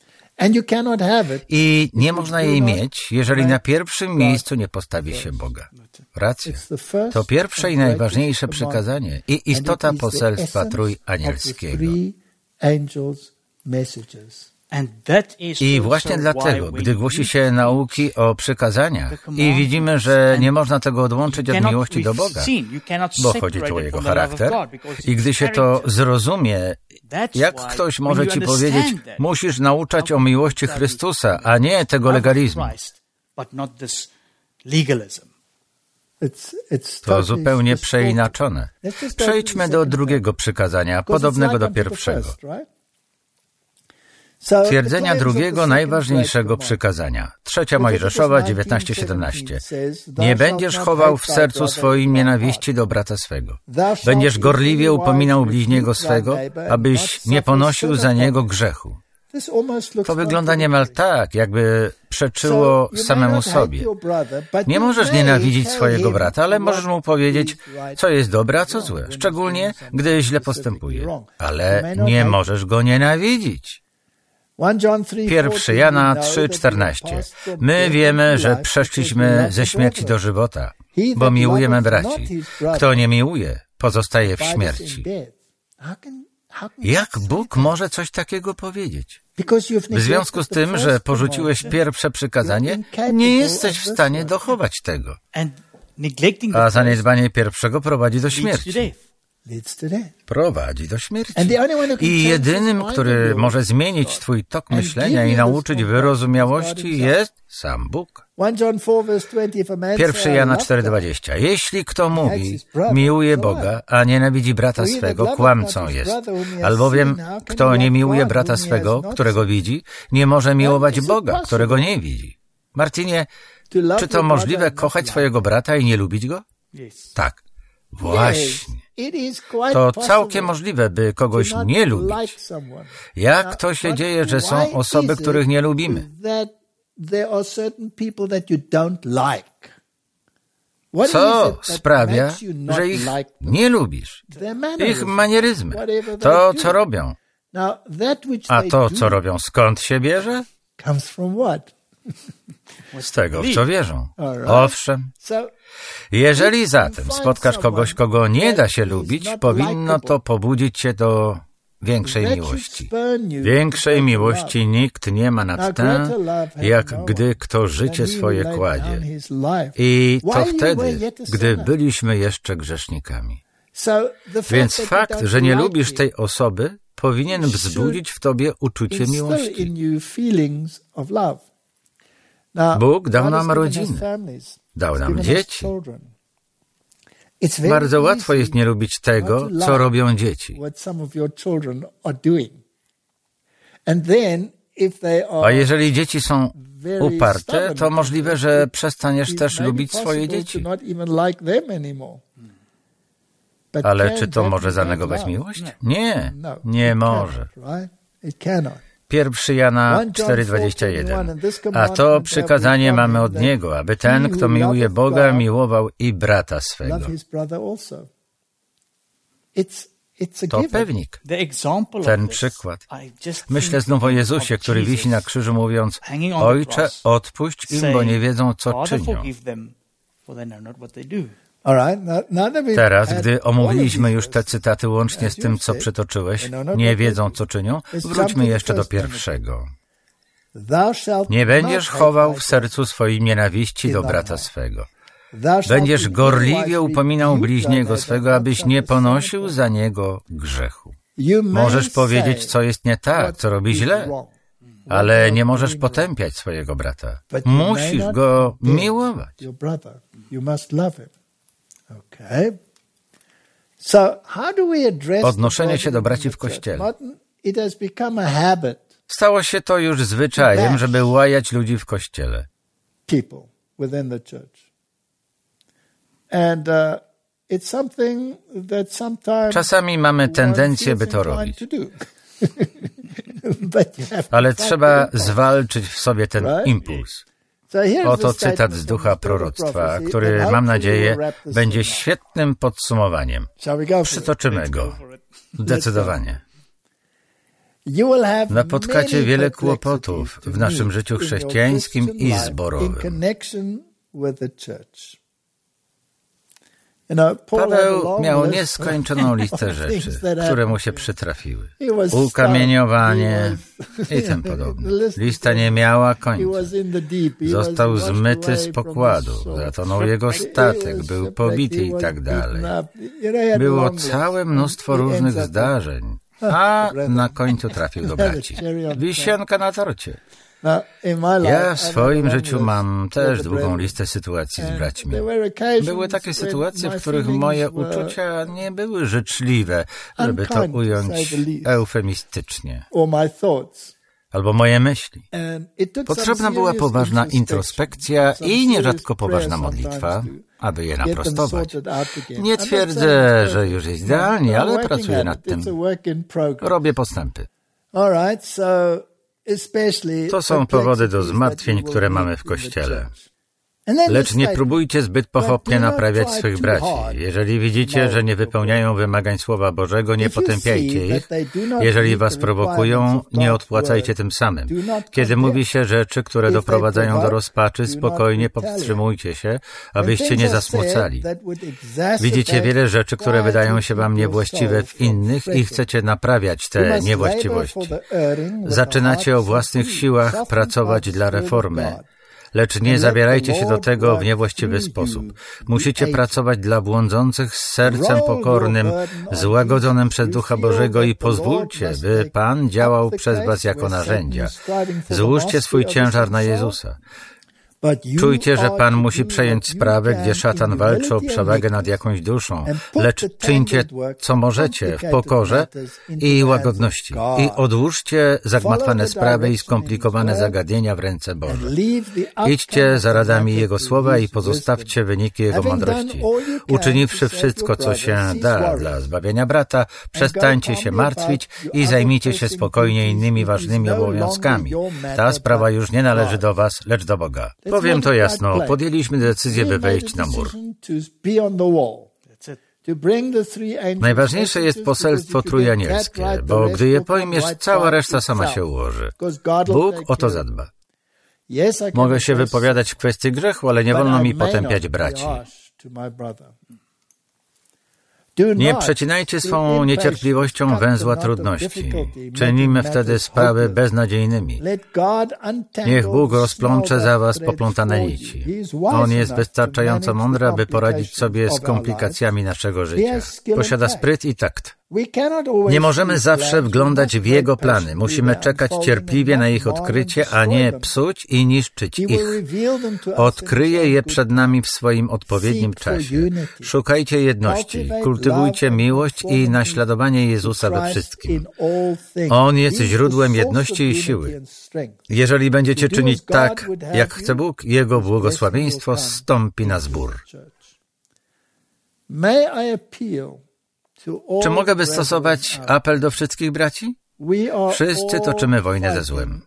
I nie można jej mieć, jeżeli na pierwszym miejscu nie postawi się Boga. Racja. To pierwsze i najważniejsze przykazanie i istota poselstwa trójanielskiego. I właśnie dlatego, gdy głosi się nauki o przykazaniach i widzimy, że nie można tego odłączyć od miłości do Boga, bo chodzi tu o Jego charakter, i gdy się to zrozumie, jak ktoś może ci powiedzieć, musisz nauczać o miłości Chrystusa, a nie tego legalizmu. To zupełnie przeinaczone. Przejdźmy do drugiego przykazania, podobnego do pierwszego. Twierdzenia drugiego, najważniejszego przykazania. 3 Mojżeszowa 19:17. Nie będziesz chował w sercu swoim nienawiści do brata swego. Będziesz gorliwie upominał bliźniego swego, abyś nie ponosił za niego grzechu. To wygląda niemal tak, jakby przeczyło samemu sobie. Nie możesz nienawidzić swojego brata, ale możesz mu powiedzieć, co jest dobre, a co złe, szczególnie gdy źle postępuje. Ale nie możesz go nienawidzić. 1 Jana 3:14. My wiemy, że przeszliśmy ze śmierci do żywota, bo miłujemy braci. Kto nie miłuje, pozostaje w śmierci. Jak Bóg może coś takiego powiedzieć? W związku z tym, że porzuciłeś pierwsze przykazanie, nie jesteś w stanie dochować tego. A zaniedbanie pierwszego prowadzi do śmierci. Prowadzi do śmierci. I jedynym, który może zmienić twój tok myślenia i nauczyć wyrozumiałości, jest sam Bóg. 1 Jana 4:20. Jeśli kto mówi, miłuje Boga, a nienawidzi brata swego, kłamcą jest. Albowiem, kto nie miłuje brata swego, którego widzi, nie może miłować Boga, którego nie widzi. Martinie, czy to możliwe kochać swojego brata i nie lubić go? Tak. Właśnie. To całkiem możliwe, by kogoś nie lubić. Jak to się dzieje, że są osoby, których nie lubimy? Co sprawia, że ich nie lubisz? Ich manieryzmy, to, co robią. A to, co robią, skąd się bierze? Z tego, w co wierzą. Owszem. Jeżeli zatem spotkasz kogoś, kogo nie da się lubić, powinno to pobudzić cię do większej miłości. Większej miłości nikt nie ma nad tę, jak gdy kto życie swoje kładzie. I to wtedy, gdy byliśmy jeszcze grzesznikami. Więc fakt, że nie lubisz tej osoby, powinien wzbudzić w tobie uczucie miłości. Bóg dał nam rodziny, dał nam dzieci. Bardzo łatwo jest nie lubić tego, co robią dzieci. A jeżeli dzieci są uparte, to możliwe, że przestaniesz też lubić swoje dzieci. Ale czy to może zanegować miłość? Nie, nie może. 1 Jana 4:21. A to przykazanie mamy od Niego, aby ten, kto miłuje Boga, miłował i brata swego. To pewnik. Ten przykład. Myślę znów o Jezusie, który wisi na krzyżu, mówiąc: Ojcze, odpuść im, bo nie wiedzą, co czynią. Teraz, gdy omówiliśmy już te cytaty łącznie z tym, co przytoczyłeś, nie wiedzą, co czynią, wróćmy jeszcze do pierwszego. Nie będziesz chował w sercu swoim nienawiści do brata swego. Będziesz gorliwie upominał bliźniego swego, abyś nie ponosił za niego grzechu. Możesz powiedzieć, co jest nie tak, co robi źle, ale nie możesz potępiać swojego brata. Musisz go miłować. Odnoszenie się do braci w Kościele. Stało się to już zwyczajem, żeby łajać ludzi w Kościele. Czasami mamy tendencję, by to robić. Ale trzeba zwalczyć w sobie ten impuls. Oto cytat z ducha proroctwa, który, mam nadzieję, będzie świetnym podsumowaniem. Przytoczymy go. Zdecydowanie. Napotkacie wiele kłopotów w naszym życiu chrześcijańskim i zborowym. Paweł miał nieskończoną listę rzeczy, które mu się przytrafiły. Ukamieniowanie i tym podobne. Lista nie miała końca. Został zmyty z pokładu, zatonął jego statek, był pobity i tak dalej. Było całe mnóstwo różnych zdarzeń, a na końcu trafił do braci. Wisienka na torcie. Ja w swoim życiu mam też długą listę sytuacji z braćmi. Były takie sytuacje, w których moje uczucia nie były życzliwe, żeby to ująć eufemistycznie. Albo moje myśli. Potrzebna była poważna introspekcja i nierzadko poważna modlitwa, aby je naprostować. Nie twierdzę, że już jest idealnie, ale pracuję nad tym. Robię postępy. To są powody do zmartwień, które mamy w Kościele. Lecz nie próbujcie zbyt pochopnie naprawiać swych braci. Jeżeli widzicie, że nie wypełniają wymagań Słowa Bożego, nie potępiajcie ich. Jeżeli was prowokują, nie odpłacajcie tym samym. Kiedy mówi się rzeczy, które doprowadzają do rozpaczy, spokojnie powstrzymujcie się, abyście nie zasmucali. Widzicie wiele rzeczy, które wydają się wam niewłaściwe w innych i chcecie naprawiać te niewłaściwości. Zaczynacie o własnych siłach pracować dla reformy. Lecz nie zabierajcie się do tego w niewłaściwy sposób. Musicie pracować dla błądzących z sercem pokornym, złagodzonym przez Ducha Bożego i pozwólcie, by Pan działał przez was jako narzędzia. Złóżcie swój ciężar na Jezusa. Czujcie, że Pan musi przejąć sprawę, gdzie szatan walczy o przewagę nad jakąś duszą, lecz czyńcie, co możecie, w pokorze i łagodności. I odłóżcie zagmatwane sprawy i skomplikowane zagadnienia w ręce Boże. Idźcie za radami Jego Słowa i pozostawcie wyniki Jego mądrości. Uczyniwszy wszystko, co się da dla zbawienia brata, przestańcie się martwić i zajmijcie się spokojnie innymi ważnymi obowiązkami. Ta sprawa już nie należy do was, lecz do Boga. Powiem to jasno, podjęliśmy decyzję, by wejść na mur. Najważniejsze jest poselstwo trójanielskie, bo gdy je pojmiesz, cała reszta sama się ułoży. Bóg o to zadba. Mogę się wypowiadać w kwestii grzechu, ale nie wolno mi potępiać braci. Nie przecinajcie swą niecierpliwością węzła trudności. Czynimy wtedy sprawy beznadziejnymi. Niech Bóg rozplącze za was poplątane nici. On jest wystarczająco mądry, aby poradzić sobie z komplikacjami naszego życia. Posiada spryt i takt. Nie możemy zawsze wglądać w Jego plany. Musimy czekać cierpliwie na ich odkrycie, a nie psuć i niszczyć ich. Odkryje je przed nami w swoim odpowiednim czasie. Szukajcie jedności, kultywujcie miłość i naśladowanie Jezusa we wszystkim. On jest źródłem jedności i siły. Jeżeli będziecie czynić tak, jak chce Bóg, Jego błogosławieństwo zstąpi na zbór. Czy mogę wystosować apel do wszystkich braci? Wszyscy toczymy wojnę ze złem.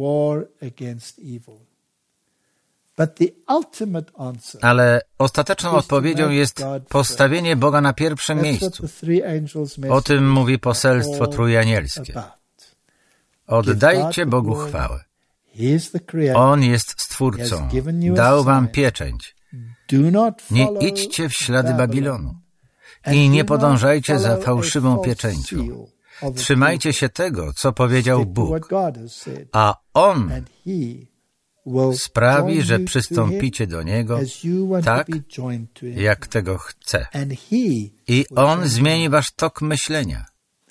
Ale ostateczną odpowiedzią jest postawienie Boga na pierwszym miejscu. O tym mówi poselstwo trójanielskie. Oddajcie Bogu chwałę. On jest Stwórcą. Dał wam pieczęć. Nie idźcie w ślady Babilonu. I nie podążajcie za fałszywą pieczęcią. Trzymajcie się tego, co powiedział Bóg, a On sprawi, że przystąpicie do Niego tak, jak tego chce. I On zmieni wasz tok myślenia.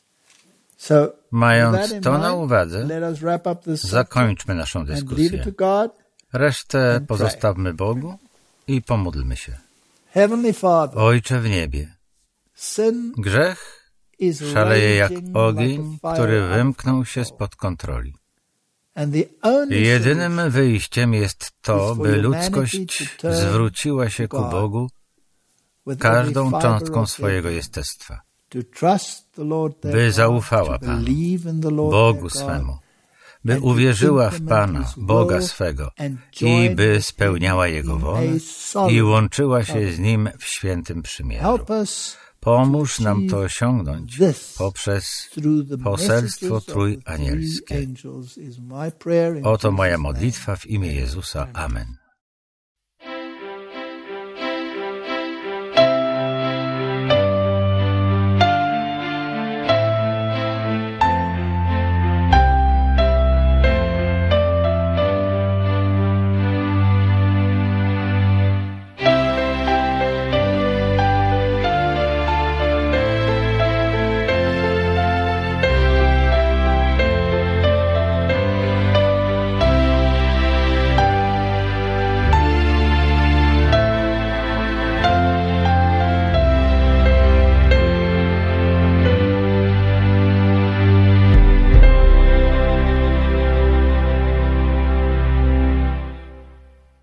Mając to na uwadze, zakończmy naszą dyskusję. Resztę pozostawmy Bogu i pomódlmy się. Ojcze w niebie, grzech szaleje jak ogień, który wymknął się spod kontroli. Jedynym wyjściem jest to, by ludzkość zwróciła się ku Bogu każdą cząstką swojego jestestwa, by zaufała Panu, Bogu swemu, by uwierzyła w Pana, Boga swego i by spełniała Jego wolę i łączyła się z Nim w świętym przymierzu. Pomóż nam to osiągnąć poprzez poselstwo Trójanielskie. Oto moja modlitwa w imię Jezusa. Amen.